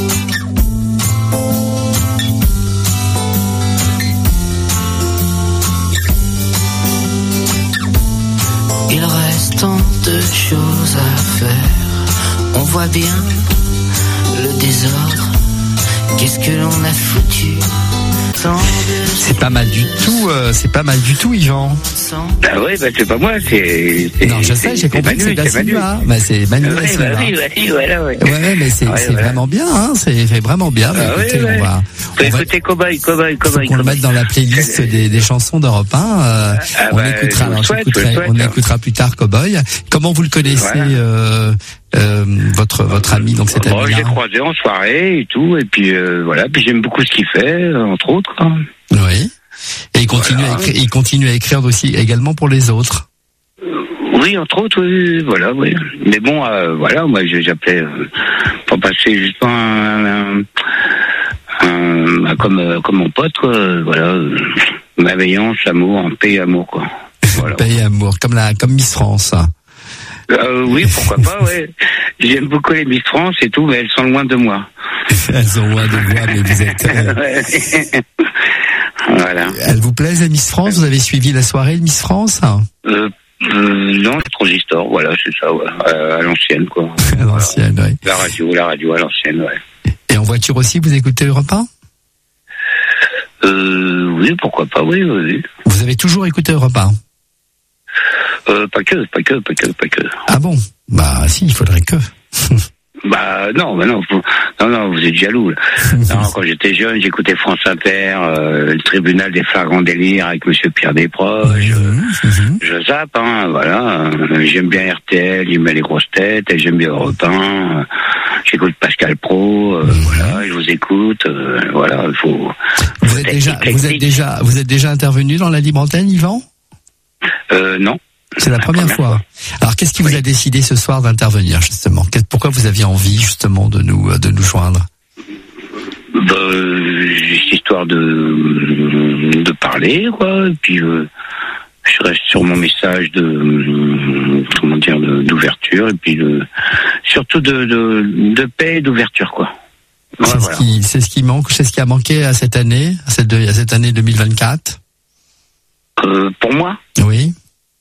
Il reste tant de choses à faire. On voit bien le désordre. Qu'est-ce que l'on a foutu? C'est pas mal du tout, euh, c'est pas mal du tout, Yvan. Ah ouais, bah c'est pas moi, c'est... c'est non, je sais, j'ai compris que c'est Da Silva. Bah c'est Manu Da Silva. Oui, oui, voilà, ouais. Ouais, mais c'est, ouais, c'est voilà. vraiment bien, hein, c'est, c'est vraiment bien. Bah, ah, écoutez, ouais, ouais. on va... Faut on écouter va... Cowboy, Cowboy, Cowboy. Faut qu'on le mette dans la playlist des, des chansons d'Europe un. Euh, ah, on bah, écoutera, alors, souhaite, on écoutera plus tard Cowboy. Comment vous le connaissez, voilà. euh, euh, votre, votre ami, donc cet bon, ami-là? J'ai croisé en soirée et tout, et puis euh, voilà, puis j'aime beaucoup ce qu'il fait, entre autres. Quoi. Oui. Et il continue, voilà. à écrire, il continue à écrire aussi également pour les autres. Oui, entre autres, oui, voilà, oui. Mais bon, euh, voilà, moi j'appelais euh, pour passer juste un, un, un, un comme euh, comme mon pote, quoi. Voilà, euh, bienveillance, amour, paix et amour, quoi. Voilà. Paix et amour, comme la comme Miss France. Euh, oui, pourquoi pas, ouais. J'aime beaucoup les Miss France et tout, mais elles sont loin de moi. Elles sont loin de moi, mais vous êtes. Euh... Voilà. Elle vous plaise, la Miss France? Vous avez suivi la soirée de Miss France? euh, euh, Non, le transistor, voilà, c'est ça, ouais. euh, à l'ancienne, quoi. À l'ancienne, voilà. Oui. La radio, la radio à l'ancienne, ouais. Et en voiture aussi, vous écoutez Europe un? Euh, oui, pourquoi pas, oui, oui. Vous avez toujours écouté Europe un? Euh, pas que, pas que, pas que, pas que. Ah bon? Bah, si, il faudrait que. Bah non, bah non, vous, non, non, vous êtes jaloux. Là. Non, quand j'étais jeune, j'écoutais France Inter, euh, le tribunal des flagrants délires avec Monsieur Pierre Desproges. Je, mmh. je zappe, hein, voilà. J'aime bien R T L, j'aime bien les grosses têtes, et j'aime bien Europe un. J'écoute Pascal Pro, euh, mmh. voilà, je vous écoute, euh, voilà, il faut. Vous êtes déjà, vous êtes déjà, vous êtes déjà intervenu dans la libre antenne, Yvan? Euh, non. C'est la, la première, première fois. fois. Alors, qu'est-ce qui oui. vous a décidé ce soir d'intervenir, justement? Pourquoi vous aviez envie, justement, de nous, de nous joindre? Bah, juste histoire de, de parler, quoi. Et puis, euh, je reste sur mon message de hum, comment dire de- d'ouverture et puis de, surtout de, de, de paix et d'ouverture quoi. Ouais, c'est, voilà. ce qui, c'est ce qui manque, c'est ce qui a manqué à cette année, à cette, à cette année deux mille vingt-quatre. Euh, pour moi, Oui.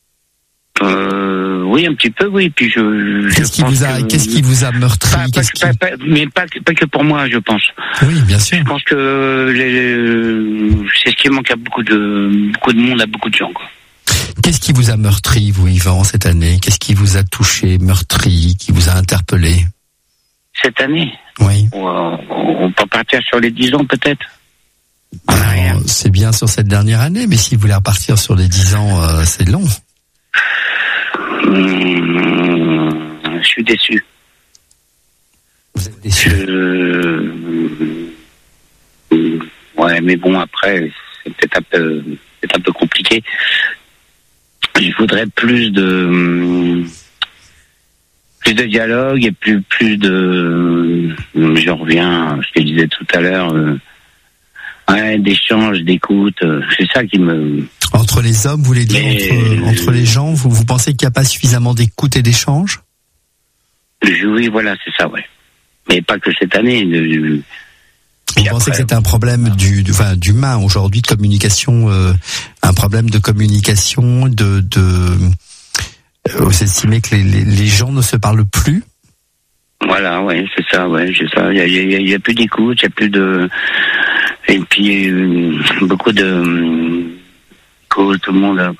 euh, oui un petit peu oui. Puis je, je Qu'est-ce qui pense vous a, que- qu'est-ce qui vous a meurtri? Pas- pas- Qu'est-ce qui... pas- pas- mais pas, que- pas que pour moi, je pense. Oui, bien sûr. Je pense que les- c'est ce qui manque à beaucoup de beaucoup de monde, à beaucoup de gens. Quoi. Qu'est-ce qui vous a meurtri, vous, Yvan, cette année? Qu'est-ce qui vous a touché, meurtri, qui vous a interpellé? Cette année, Oui. on, on peut partir sur les dix ans peut-être. Alors, c'est bien sur cette dernière année, mais si vous voulez repartir sur les dix ans, euh, c'est long. Hum, je suis déçu. Vous êtes déçu. Je- hum, ouais, mais bon après, c'est peut-être un peu, c'est un peu compliqué. Je voudrais plus de hum, plus de dialogue et plus plus de. Je reviens à ce que je disais tout à l'heure. Euh, ouais, d'échange, d'écoute. euh, C'est ça qui me. Entre les hommes, vous voulez dire, Mais- entre, entre les gens, vous, vous pensez qu'il n'y a pas suffisamment d'écoute et d'échange? Je- oui, voilà, c'est ça, ouais. Mais pas que cette année. de- de- Vous Puis pensez après- que c'est un problème du, du enfin, d'humain aujourd'hui, de communication, euh, un problème de communication, de, de euh, vous estimez que les, les, les gens ne se parlent plus? Voilà, ouais, c'est ça, ouais, c'est ça. Il y a, il y a- il y a plus d'écoute, il y a plus de, et puis euh, beaucoup de, euh, que tout le monde. a-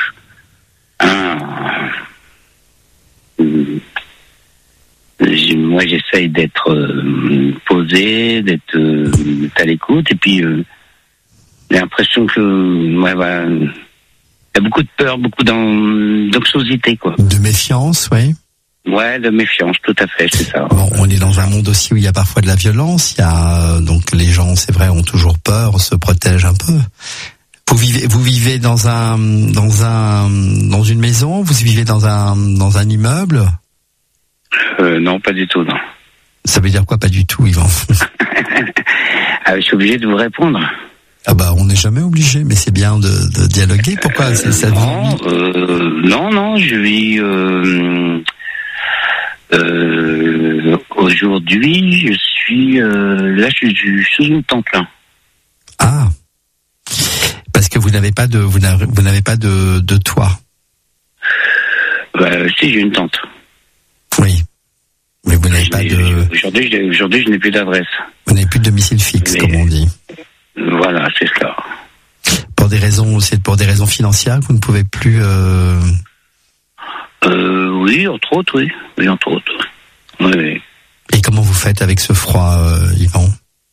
Ah, euh, j'ai- moi, j'essaye d'être euh, posé, d'être, euh, d'être à l'écoute, et puis euh, j'ai l'impression que, ouais, voilà, il y a beaucoup de peur, beaucoup d'an- d'anxiosité, quoi. De méfiance, oui. Ouais, de méfiance, tout à fait, c'est ça. Bon, on est dans un monde aussi où il y a parfois de la violence. Il y a euh, donc les gens, c'est vrai, ont toujours peur, se protègent un peu. Vous vivez, vous vivez dans un, dans un, dans une maison. Vous vivez dans un, dans un immeuble. Euh, non, pas du tout, non. Ça veut dire quoi? Pas du tout, Yvan. Ah, je suis obligé de vous répondre. Ah bah, on n'est jamais obligé, mais c'est bien de, de dialoguer. Pourquoi? Euh, c'est ça non, euh, non, non, je vis. Euh, euh, aujourd'hui, je suis euh, là, je suis sous une tente là. Ah, parce que vous n'avez pas de, vous n'avez, vous n'avez pas de, de toit. Euh, si j'ai une tente. Oui, mais vous n'avez Je pas n'ai- de, Aujourd'hui, je n'ai- aujourd'hui, je n'ai plus d'adresse. vous n'avez plus de domicile fixe, Mais- comme on dit. Voilà, c'est cela. Pour des raisons, c'est pour des raisons financières que vous ne pouvez plus. Euh... Euh, oui, entre autres, oui, oui, entre autres. Oui, oui. Et comment vous faites avec ce froid, euh, Yvan?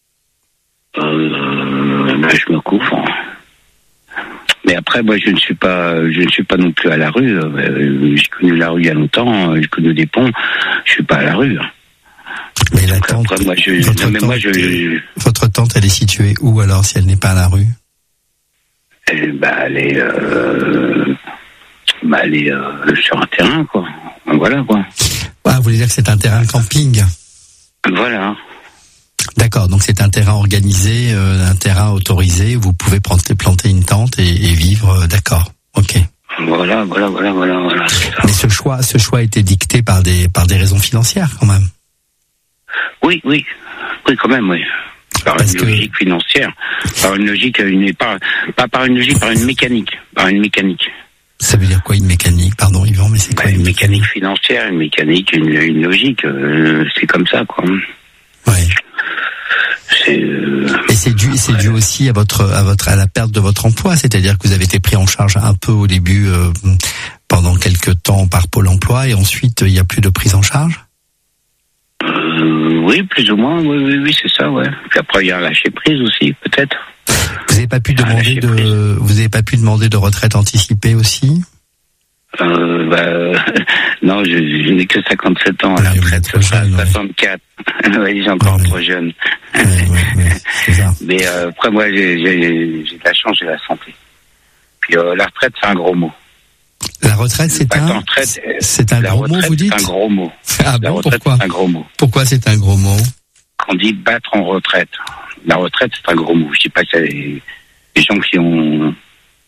Euh, ben, je me couvre. Mais après, moi, je ne suis pas, je ne suis pas non plus à la rue. Euh, J'ai connu la rue il y a longtemps. J'ai connu des ponts. Je suis pas à la rue. Mais la tente, Après, moi, je, votre, non, mais tente moi, je, je- votre tente, elle est située où alors si elle n'est pas à la rue? eh ben, elle est, euh, bah, elle est euh, sur un terrain, quoi. Voilà, quoi. Ah, vous voulez dire que c'est un terrain camping? Voilà. D'accord, donc c'est un terrain organisé, euh, un terrain autorisé. Vous pouvez planter, planter une tente et, et vivre. euh, D'accord, ok. Voilà, voilà, voilà, voilà, voilà. c'est ça. Mais ce choix, ce choix a été dicté par des, par des raisons financières quand même. Oui, oui, oui, quand même, oui. Par Parce une que- logique financière, par une logique, une, pas, pas par une logique, par une mécanique, par une mécanique. Ça veut dire quoi une mécanique? Pardon, Yvan, mais c'est Bah, quoi une une mécanique mécanique? financière, une mécanique, une, une logique, euh, c'est comme ça, quoi. Ouais. C'est, euh, Et c'est dû, c'est dû aussi à votre, à votre, à la perte de votre emploi, c'est-à-dire que vous avez été pris en charge un peu au début, euh, pendant quelques temps par Pôle Emploi, et ensuite il n'y a plus de prise en charge. euh, oui, plus ou moins, oui, oui, oui, c'est ça, ouais. Puis après, il y a un lâcher prise aussi, peut-être. Vous n'avez pas pu Ah, demander lâcher de, prise. vous n'avez pas pu demander de retraite anticipée aussi? Euh, bah, non, je, je n'ai que cinquante-sept ans, à la Oui, vous retraite, êtes ce trop sera jeune, ouais. soixante-quatre. Oui, j'ai encore Ouais. trop jeune. Ouais, ouais, ouais, c'est ça. Mais euh, après, moi, j'ai, j'ai, j'ai de la chance, j'ai la santé. Puis euh, la retraite, c'est un gros mot. La retraite, c'est Bah, un, en retraite, euh, c'est un la gros mot, retraite, vous dites? c'est un gros mot. Ah La bon, retraite, pourquoi? c'est un gros mot. Pourquoi c'est un gros mot? Quand on dit battre en retraite, la retraite, c'est un gros mot. Je sais pas, c'est les gens qui ont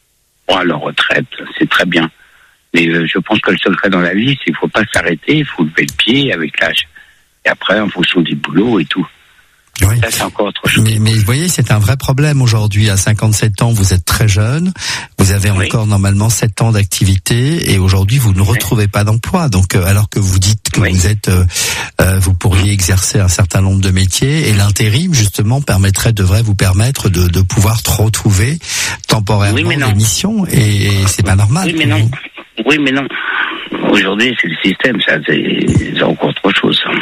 droit à leur retraite, c'est très bien. Mais euh, je pense que le secret dans la vie, c'est qu'il ne faut pas s'arrêter, il faut lever le pied avec l'âge. Et après, en fonction du boulot et tout. Oui. Ça, c'est encore autre chose. Mais, mais vous voyez, c'est un vrai problème aujourd'hui. À cinquante-sept ans, vous êtes très jeune. Vous avez Oui. encore normalement sept ans d'activité et aujourd'hui, vous ne retrouvez pas d'emploi. Donc, euh, alors que vous dites que Oui. vous êtes, euh, euh, vous pourriez exercer un certain nombre de métiers et l'intérim, justement, permettrait, devrait vous permettre de, de pouvoir retrouver temporairement Oui, mais non. des missions et, et c'est pas normal. Oui, mais pour non. vous. Oui, mais non. Aujourd'hui, c'est le système, ça, c'est, c'est encore autre chose. ça.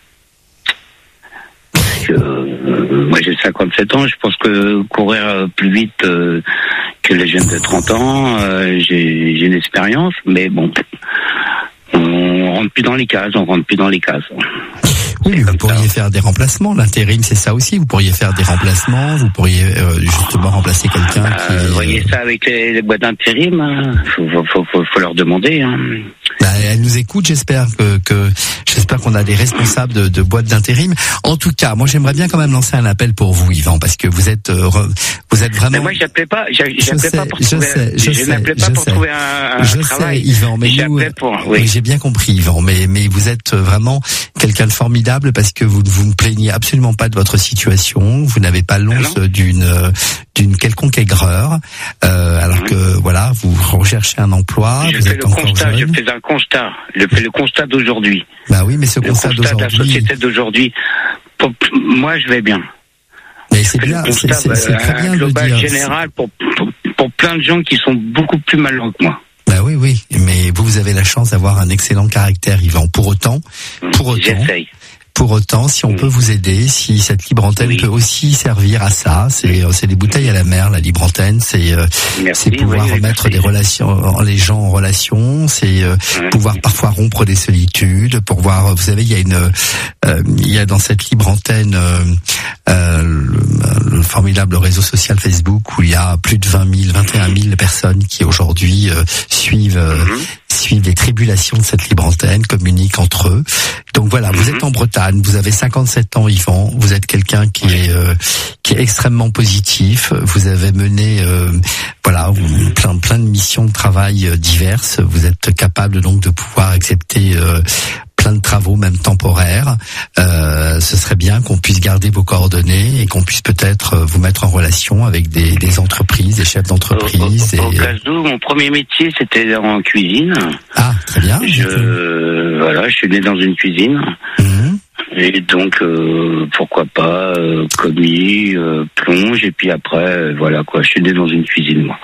Parce que, euh, moi, j'ai cinquante-sept ans, je pense que courir euh, plus vite euh, que les jeunes de trente ans, euh, j'ai, j'ai une expérience, mais bon, on rentre plus dans les cases, on rentre plus dans les cases. Oui, mais vous pourriez faire des remplacements. L'intérim, c'est ça aussi. Vous pourriez faire des remplacements. Vous pourriez euh, justement remplacer quelqu'un qui. Euh, est, vous voyez ça avec les, les boîtes d'intérim, hein. faut, faut, faut, faut leur demander. Hein. Bah, elle nous écoute, j'espère que, que j'espère qu'on a des responsables de, de boîtes d'intérim. En tout cas, moi j'aimerais bien quand même lancer un appel pour vous, Yvan, parce que vous êtes euh, vous êtes vraiment. Mais moi j'appelais pas, j'appelais Je pas sais, pour je trouver. sais, je sais, n'appelais pas je pour sais. trouver un, un Je travail. sais, Yvan, mais nous, J'appelais pour. oui, Oui. j'ai bien compris, Yvan, mais mais vous êtes vraiment quelqu'un de formidable parce que vous vous ne plaignez absolument pas de votre situation, vous n'avez pas l'once Ah d'une d'une quelconque aigreur, euh, alors que voilà, vous recherchez un emploi, Je vous fais êtes le encore constat, je jeune. fais un constat. Je fais le constat d'aujourd'hui. Bah oui, mais ce Le constat constat de la d'aujourd'hui. société d'aujourd'hui. Pour- moi je vais bien. Mais c'est Je fais bien, le c'est constat c'est- c'est très euh, bien de le global, dire. général pour, pour, pour plein de gens qui sont beaucoup plus malins que moi. Bah oui, oui, mais vous, vous avez la chance d'avoir un excellent caractère, Yvan. Pour autant, pour autant, J'essaye. pour autant, si on Oui. peut vous aider, si cette libre antenne Oui. peut aussi servir à ça, c'est euh, c'est des bouteilles à la mer, la libre antenne, c'est euh, Merci, c'est pouvoir oui, oui, remettre merci. des relations, les gens en relation, c'est euh, Ouais. pouvoir parfois rompre des solitudes, pour voir, vous savez, il y a une, euh, il y a dans cette libre antenne euh, euh, le, le formidable réseau social Facebook où il y a plus de vingt mille, vingt et un mille personnes qui aujourd'hui euh, suivent euh, Mhm. suivent les tribulations de cette libre antenne, communiquent entre eux. Donc voilà, vous Mhm. êtes en Bretagne, vous avez cinquante-sept ans, Yvan, vous êtes quelqu'un qui est euh, qui est extrêmement positif. Vous avez mené euh, voilà vous- plein plein de missions de travail euh, diverses. Vous êtes capable donc de pouvoir accepter euh, plein de travaux, même temporaires. Euh, ce serait bien qu'on puisse garder vos coordonnées et qu'on puisse peut-être euh, vous mettre en relation avec des, des entreprises, des chefs d'entreprise. Au, au, au et... cas d'où, mon premier métier c'était en cuisine. Ah, très bien. Je, voilà, je suis né dans une cuisine. Mhm. Et donc, euh, pourquoi pas, euh, commis, euh, plonge, et puis après, euh, voilà quoi, je suis né dans une cuisine, moi.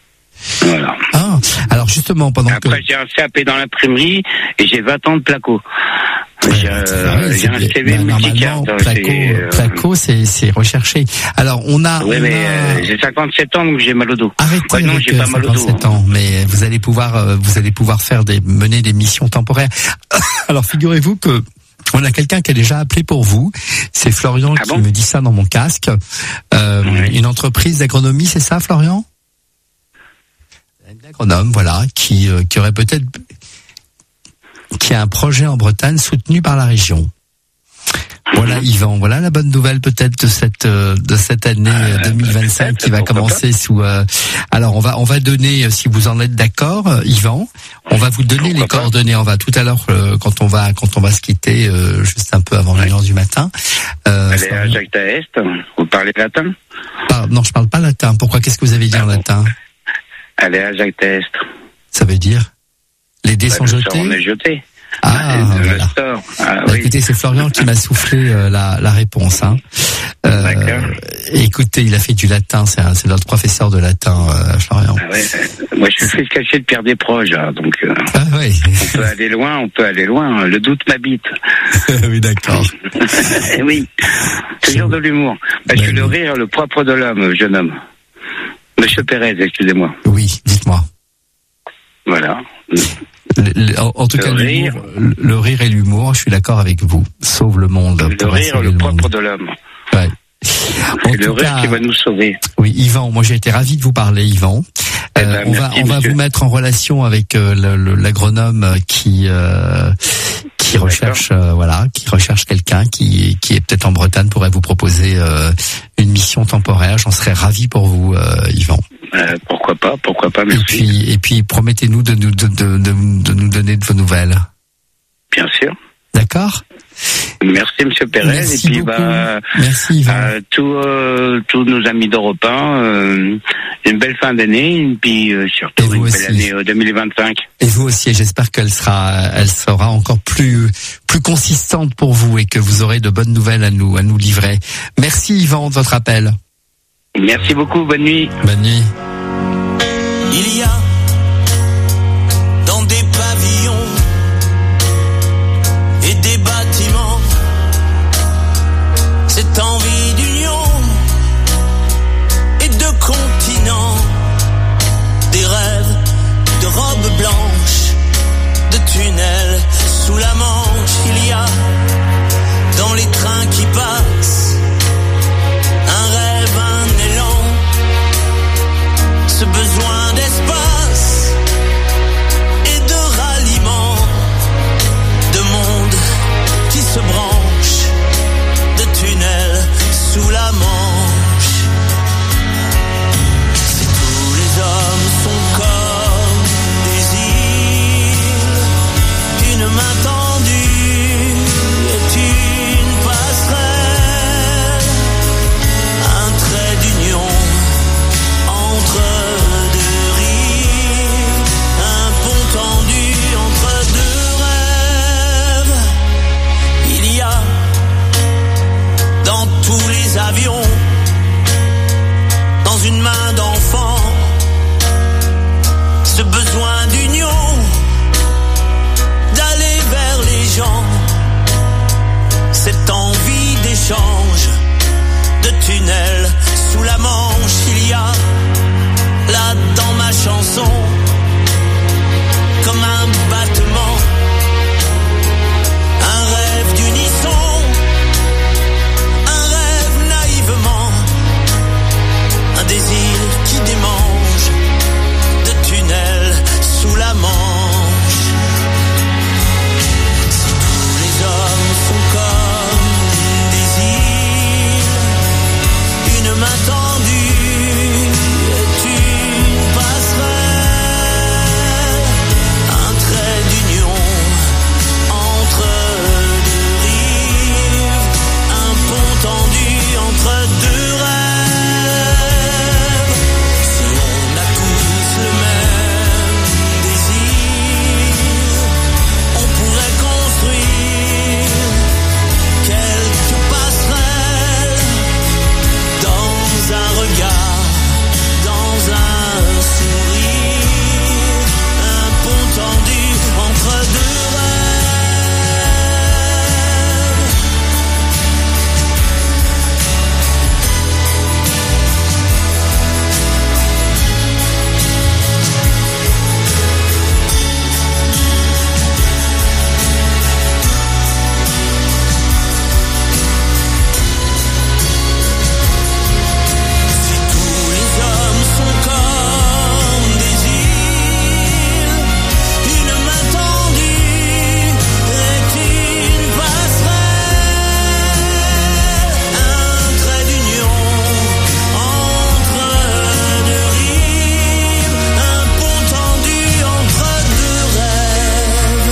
Voilà. Ah, alors justement, pendant Après, que... j'ai un C A P dans l'imprimerie, et j'ai vingt ans de placo. J'ai, euh, Ouais, j'ai un c'est- C V bah, multicarte. normalement, placo, c'est, euh, placo, c'est c'est recherché. Alors on a, Oui, on mais a- euh, j'ai cinquante-sept ans, donc j'ai mal au dos. arrêtez Ouais, non, avec j'ai pas euh, mal au dos. cinquante-sept ans, mais vous allez pouvoir, euh, vous allez pouvoir faire des, mener des missions temporaires. Alors figurez-vous que on a quelqu'un qui a déjà appelé pour vous. C'est Florian Ah qui bon me dit ça dans mon casque. Euh, Oui. Une entreprise d'agronomie, c'est ça, Florian? Un agronome, voilà, qui euh, qui aurait peut-être qui a un projet en Bretagne soutenu par la région. Voilà, Yvan, voilà la bonne nouvelle peut-être de cette euh, de cette année euh, deux mille vingt-cinq qui va pourquoi commencer sous. euh, alors on va on va donner, euh, si vous en êtes d'accord, euh, Yvan, on va vous donner Pourquoi les pas. coordonnées. On va tout à l'heure euh, quand on va quand on va se quitter, euh, juste un peu avant une heure du matin. Euh, Allez à Jacques d'Aest, vous parlez latin? par- non, je parle pas latin. Pourquoi? Qu'est-ce que vous avez dit Ah en bon. latin? Allez à Jacques d'Aest. Ça veut dire les dés Bah, sont le sort, jetés. on est jeté. Ah, le voilà. sort. Ah, Bah, oui. écoutez, c'est Florian qui m'a soufflé euh, la, la réponse. Hein. Euh, D'accord. écoutez, il a fait du latin, c'est, un- c'est notre professeur de latin, euh, Florian. Ah ouais, euh, moi, je suis fait cacher de Pierre Desproges, là, donc euh, Ah oui, on peut aller loin, on peut aller loin. Le doute m'habite. oui d'accord. Eh oui, toujours de l'humour. Bah, je suis Ben le oui. rire, le propre de l'homme, jeune homme. Monsieur Pérez, excusez-moi. Oui, dites-moi. Voilà. Le- le- en, en tout Le cas, rire. l'humour, le, le rire et l'humour, je suis d'accord avec vous. Sauve le monde. Le pour rire, sauver le monde. propre de l'homme. Ouais. En C'est le tout rire cas, qui va nous sauver. oui, Yvan, moi j'ai été ravi de vous parler, Yvan. Eh Euh, ben, on va merci, on va monsieur. vous mettre en relation avec euh, le- le- l'agronome qui euh, qui D'accord. recherche euh, voilà, qui recherche quelqu'un qui qui est peut-être en Bretagne, pourrait vous proposer euh, une mission temporaire. J'en serais ravi pour vous, euh, Yvan. Euh, pourquoi pas, pourquoi pas, Et merci. puis, et puis promettez-nous de nous, de, de, de, de nous donner de vos nouvelles. Bien sûr. D'accord? Merci, Monsieur Pérez. Merci et puis, beaucoup. bah, Merci, Yvan. euh, tous, euh, tous nos amis d'Europe un, euh, une belle fin d'année, et puis euh, Et surtout vous une aussi. belle année euh, deux mille vingt-cinq. Et vous aussi, et j'espère qu'elle sera, elle sera encore plus, plus consistante pour vous et que vous aurez de bonnes nouvelles à nous, à nous livrer. Merci, Yvan, de votre appel. Merci beaucoup, bonne nuit. Bonne nuit. Il y a dans des pavillons et des bâtiments cette envie d'union et de continent, des rêves de robes blanches, de tunnels sous la Manche. Il y a dans les trains qui passent un rêve, un élan, ce besoin d'espace et de ralliement, de monde qui se branche, de tunnels sous la Manche. Si tous les hommes sont comme des îles, une main tendue est une passerelle, un trait d'union entre deux rives, un pont tendu entre deux rêves. Il y a dans tous les avions, dans une main d'enfant, ce besoin d'union, d'aller vers les gens, cette envie d'échange, de tunnels sous la Manche. Il y a là dans ma chanson, comme un battement, un rêve d'unisson, un rêve naïvement, un désir qui démange, de tunnels sous la Manche. Si tous les hommes sont comme des îles, une main tendue est une passerelle, un trait d'union entre deux rives, un pont tendu entre deux rêves. Si on a tous le même désir, on pourrait construire quelques passerelles dans un regard, dans un sourire, un pont tendu entre deux rêves. Si tous les hommes sont comme des îles, une main tendue est une passerelle, un trait d'union entre deux rives, un pont tendu entre deux rêves.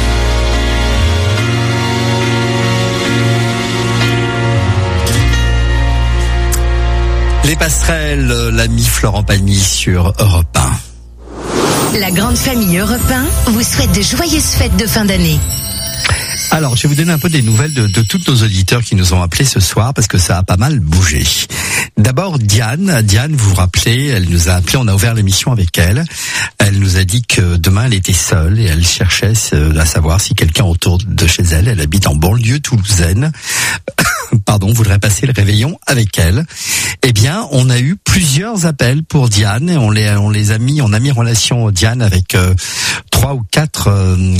Les passerelles, euh, l'ami Florent Pagny sur Europe un. La grande famille Europe un vous souhaite de joyeuses fêtes de fin d'année. Alors, je vais vous donner un peu des nouvelles de, de tous nos auditeurs qui nous ont appelés ce soir parce que ça a pas mal bougé. D'abord, Diane. Diane, vous vous rappelez, elle nous a appelé, on a ouvert l'émission avec elle. Elle nous a dit que demain, elle était seule et elle cherchait euh, à savoir si quelqu'un autour de chez elle, elle habite en banlieue toulousaine, pardon, voudrait passer le réveillon avec elle. Eh bien, on a eu plusieurs appels pour Diane et on les, on les a mis, on a mis en relation Diane avec euh, trois ou quatre euh,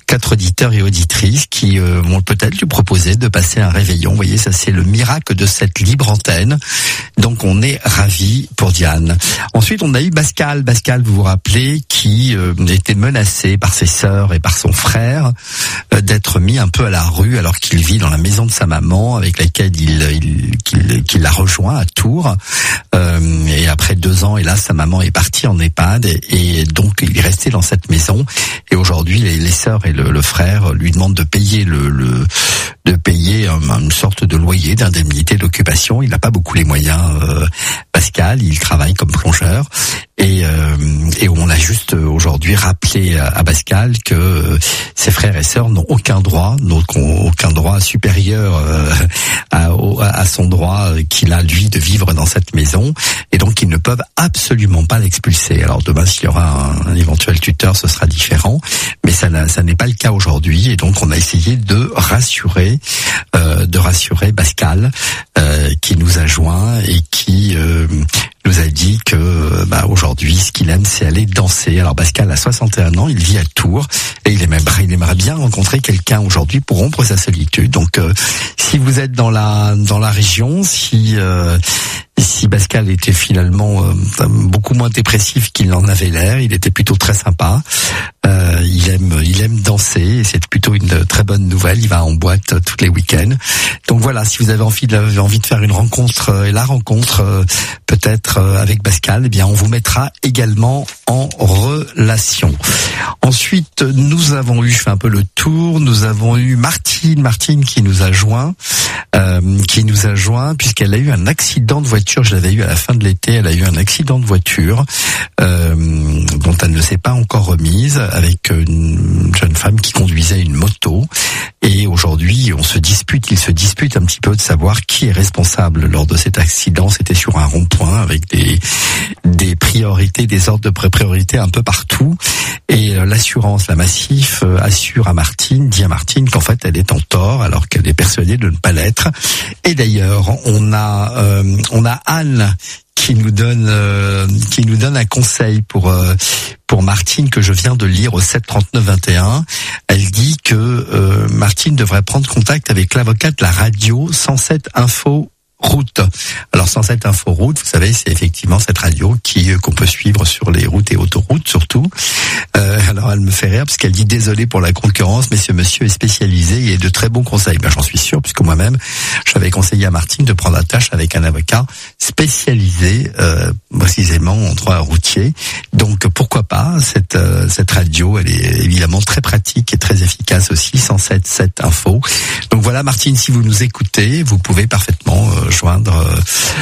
quatre auditeurs et auditrices qui euh, vont peut-être lui proposer de passer un réveillon. Vous voyez, ça c'est le miracle de cette libre antenne. Donc on est ravis pour Diane. Ensuite, on a eu Pascal. Pascal, vous vous rappelez, qui euh, était menacé par ses sœurs et par son frère euh, d'être mis un peu à la rue alors qu'il vit dans la maison de sa maman avec laquelle il, il qu'il, qu'il l'a rejoint à Tours. Euh, et après deux ans, hélas, sa maman est partie en EHPAD et, et donc il est resté dans cette maison. Et aujourd'hui, les, les sœurs et le, le frère lui demandent de payer le, le de payer un, une sorte de loyer, d'indemnité d'occupation. Il n'a pas beaucoup les moyens, euh, Pascal. Il travaille comme plongeur. Et, euh, et on a juste aujourd'hui rappelé à, à Pascal que euh, ses frères et sœurs n'ont aucun droit, n'ont aucun droit supérieur euh, à, à son droit qu'il a lui de vivre dans cette maison, et donc ils ne peuvent absolument pas l'expulser. Alors demain, s'il y aura un, un éventuel tuteur, ce sera différent, mais ça, ça n'est pas le cas aujourd'hui, et donc on a essayé de rassurer, euh, de rassurer Pascal, euh, qui nous a joint et qui euh, nous a dit que bah, aujourd'hui, ce qu'il aime, c'est aller danser. Alors Pascal a soixante et un ans, il vit à Tours et il aimerait, il aimerait bien rencontrer quelqu'un aujourd'hui pour rompre sa solitude. Donc, euh, si vous êtes dans la dans la région, si euh, si Pascal était finalement euh, beaucoup moins dépressif qu'il en avait l'air, il était plutôt très sympa. Euh, il aime il aime danser et c'est plutôt une très bonne nouvelle. Il va en boîte euh, tous les week-ends. Donc voilà, si vous avez envie de, avez envie de faire une rencontre euh, et la rencontre euh, peut-être euh, avec Pascal, eh bien on vous mettra également en relation. Ensuite, nous avons eu, je fais un peu le tour, nous avons eu Martine, Martine qui nous a joint, euh, qui nous a joint puisqu'elle a eu un accident de voiture. Je l'avais eu à la fin de l'été. Elle a eu un accident de voiture euh, dont elle ne s'est pas encore remise, avec une jeune femme qui conduisait une moto. Et aujourd'hui, on se dispute, il se dispute un petit peu de savoir qui est responsable lors de cet accident. C'était sur un rond-point avec des des priorités, des ordres de priorité un peu partout. Et l'assurance, la Massif, assure à Martine, dit à Martine qu'en fait elle est en tort alors qu'elle est persuadée de ne pas l'être. Et d'ailleurs, on a euh, on a Anne qui nous donne euh, qui nous donne un conseil pour euh, pour Martine que je viens de lire au sept trente-neuf vingt et un. Elle dit que euh, Martine devrait prendre contact avec l'avocat de la radio cent sept Info Route. Alors cent sept Info Route, vous savez, c'est effectivement cette radio qui qu'on peut suivre sur les routes et autoroutes surtout. Euh, alors elle me fait rire parce qu'elle dit désolé pour la concurrence, mais ce monsieur est spécialisé et a de très bons conseils. Ben j'en suis sûr puisque moi-même j'avais conseillé à Martine de prendre attache avec un avocat spécialisé euh, précisément en droit routier. Donc pourquoi pas cette euh, cette radio, elle est évidemment très pratique et très efficace aussi. cent sept sept Info. Donc voilà Martine, si vous nous écoutez, vous pouvez parfaitement euh, joindre euh,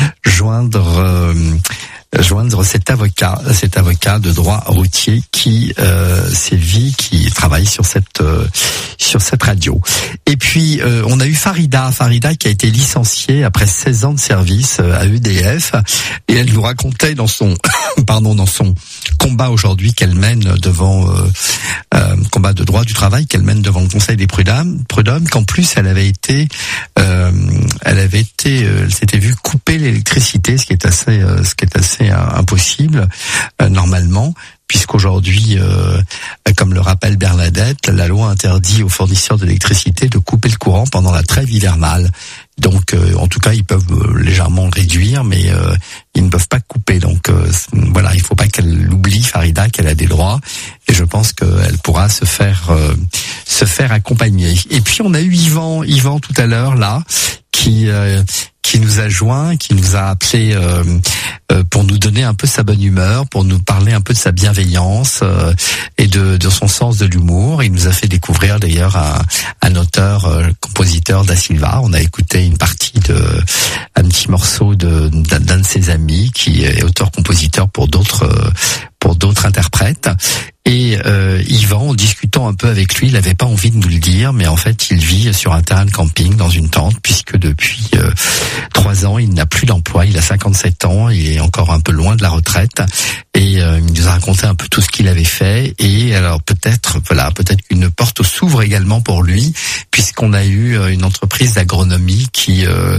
joindre euh, joindre cet avocat cet avocat de droit routier qui euh, Sylvie qui travaille sur cette euh, sur cette radio. Et puis euh, on a eu Farida Farida qui a été licenciée après seize ans de service à E D F et elle nous racontait dans son pardon dans son combat aujourd'hui qu'elle mène devant euh, euh, combat de droit du travail qu'elle mène devant le Conseil des prud'hommes prud'hommes qu'en plus elle avait été euh, elle avait été euh, elle s'était vue couper l'électricité, ce qui est assez euh, ce qui est assez euh, impossible euh, normalement, puisqu'aujourd'hui, euh, comme le rappelle Bernadette, la loi interdit aux fournisseurs d'électricité de couper le courant pendant la trêve hivernale. Donc, euh, en tout cas, ils peuvent euh, légèrement réduire, mais euh, ils ne peuvent pas couper. Donc, euh, voilà, il faut pas qu'elle oublie, Farida, qu'elle a des droits, et je pense qu'elle pourra se faire euh, se faire accompagner. Et puis, on a eu Yvan, Yvan tout à l'heure là, qui euh, qui nous a joint, qui nous a appelé euh, euh, pour nous donner un peu sa bonne humeur, pour nous parler un peu de sa bienveillance euh, et de, de son sens de l'humour. Il nous a fait découvrir d'ailleurs un, un auteur, euh, compositeur Da Silva. On a écouté une partie de un petit morceau de d'un, d'un de ses amis qui est auteur-compositeur pour d'autres euh, pour d'autres interprètes. Et euh, Yvan, en discutant un peu avec lui, il n'avait pas envie de nous le dire, mais en fait, il vit sur un terrain de camping dans une tente, puisque depuis euh, trois ans, il n'a plus d'emploi. Il a cinquante-sept ans, il est encore un peu loin de la retraite, et euh, il nous a raconté un peu tout ce qu'il avait fait. Et alors peut-être, voilà, peut-être qu'une porte s'ouvre également pour lui, puisqu'on a eu une entreprise d'agronomie qui euh,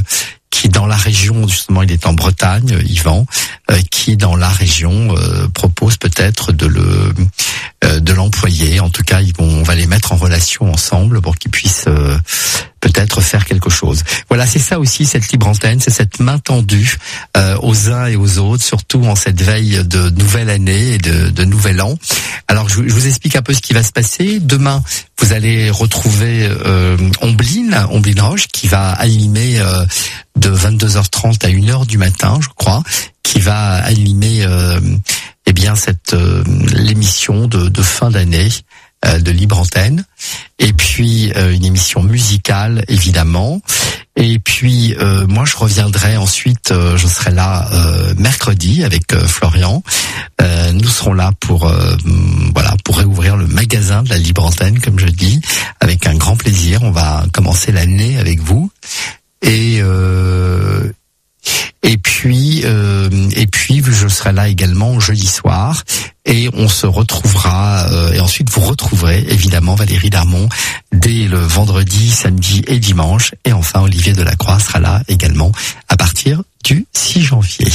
qui dans la région, justement, il est en Bretagne, Yvan, euh, qui dans la région euh, propose peut-être de le euh, de l'employer. En tout cas, ils vont, on va les mettre en relation ensemble pour qu'ils puissent euh, peut-être faire quelque chose. Voilà, c'est ça aussi, cette libre antenne, c'est cette main tendue euh, aux uns et aux autres, surtout en cette veille de nouvelle année et de, de nouvel an. Alors, je, je vous explique un peu ce qui va se passer. Demain, vous allez retrouver euh, Ombline, Ombline Roche, qui va animer euh, de vingt-deux heures trente à une heure du matin, je crois, qui va animer euh, eh bien cette euh, l'émission de, de fin d'année euh, de Libre Antenne, et puis euh, une émission musicale évidemment, et puis euh, moi je reviendrai ensuite, euh, je serai là euh, mercredi avec euh, Florian. Euh, nous serons là pour euh, voilà pour réouvrir le magasin de la Libre Antenne, comme je dis, avec un grand plaisir. On va commencer l'année avec vous. Et euh, et puis euh, et puis je serai là également jeudi soir, et on se retrouvera euh, et ensuite vous retrouverez évidemment Valérie Darmon dès le vendredi, samedi et dimanche, et enfin Olivier Delacroix sera là également à partir du six janvier.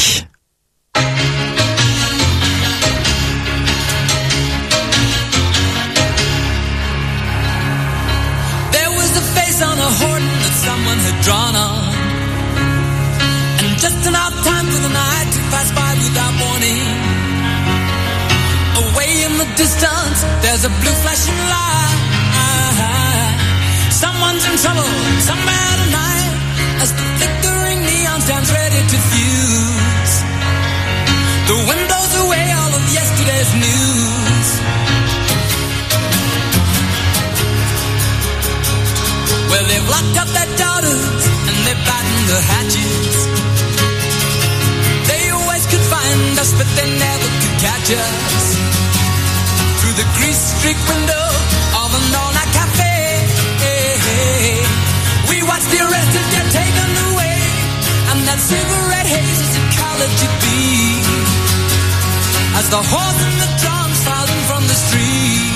Someone had drawn on, and just enough time for the night to pass by without warning. Away in the distance, there's a blue flashing light. Someone's in trouble somewhere tonight, as the flickering neon stands ready to fuse. The wind blows away all of yesterday's news. Well, they've locked up their daughters and they've battened the hatches. They always could find us, but they never could catch us. Through the grease-streaked window of an all-night cafe, we watch the arrested get taken away, and that cigarette haze is a college it be, as the horse and the drums filed in from the street.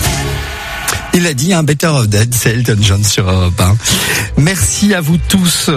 Il a dit un Better of Dead, c'est Elton John sur Europe un. Merci à vous tous.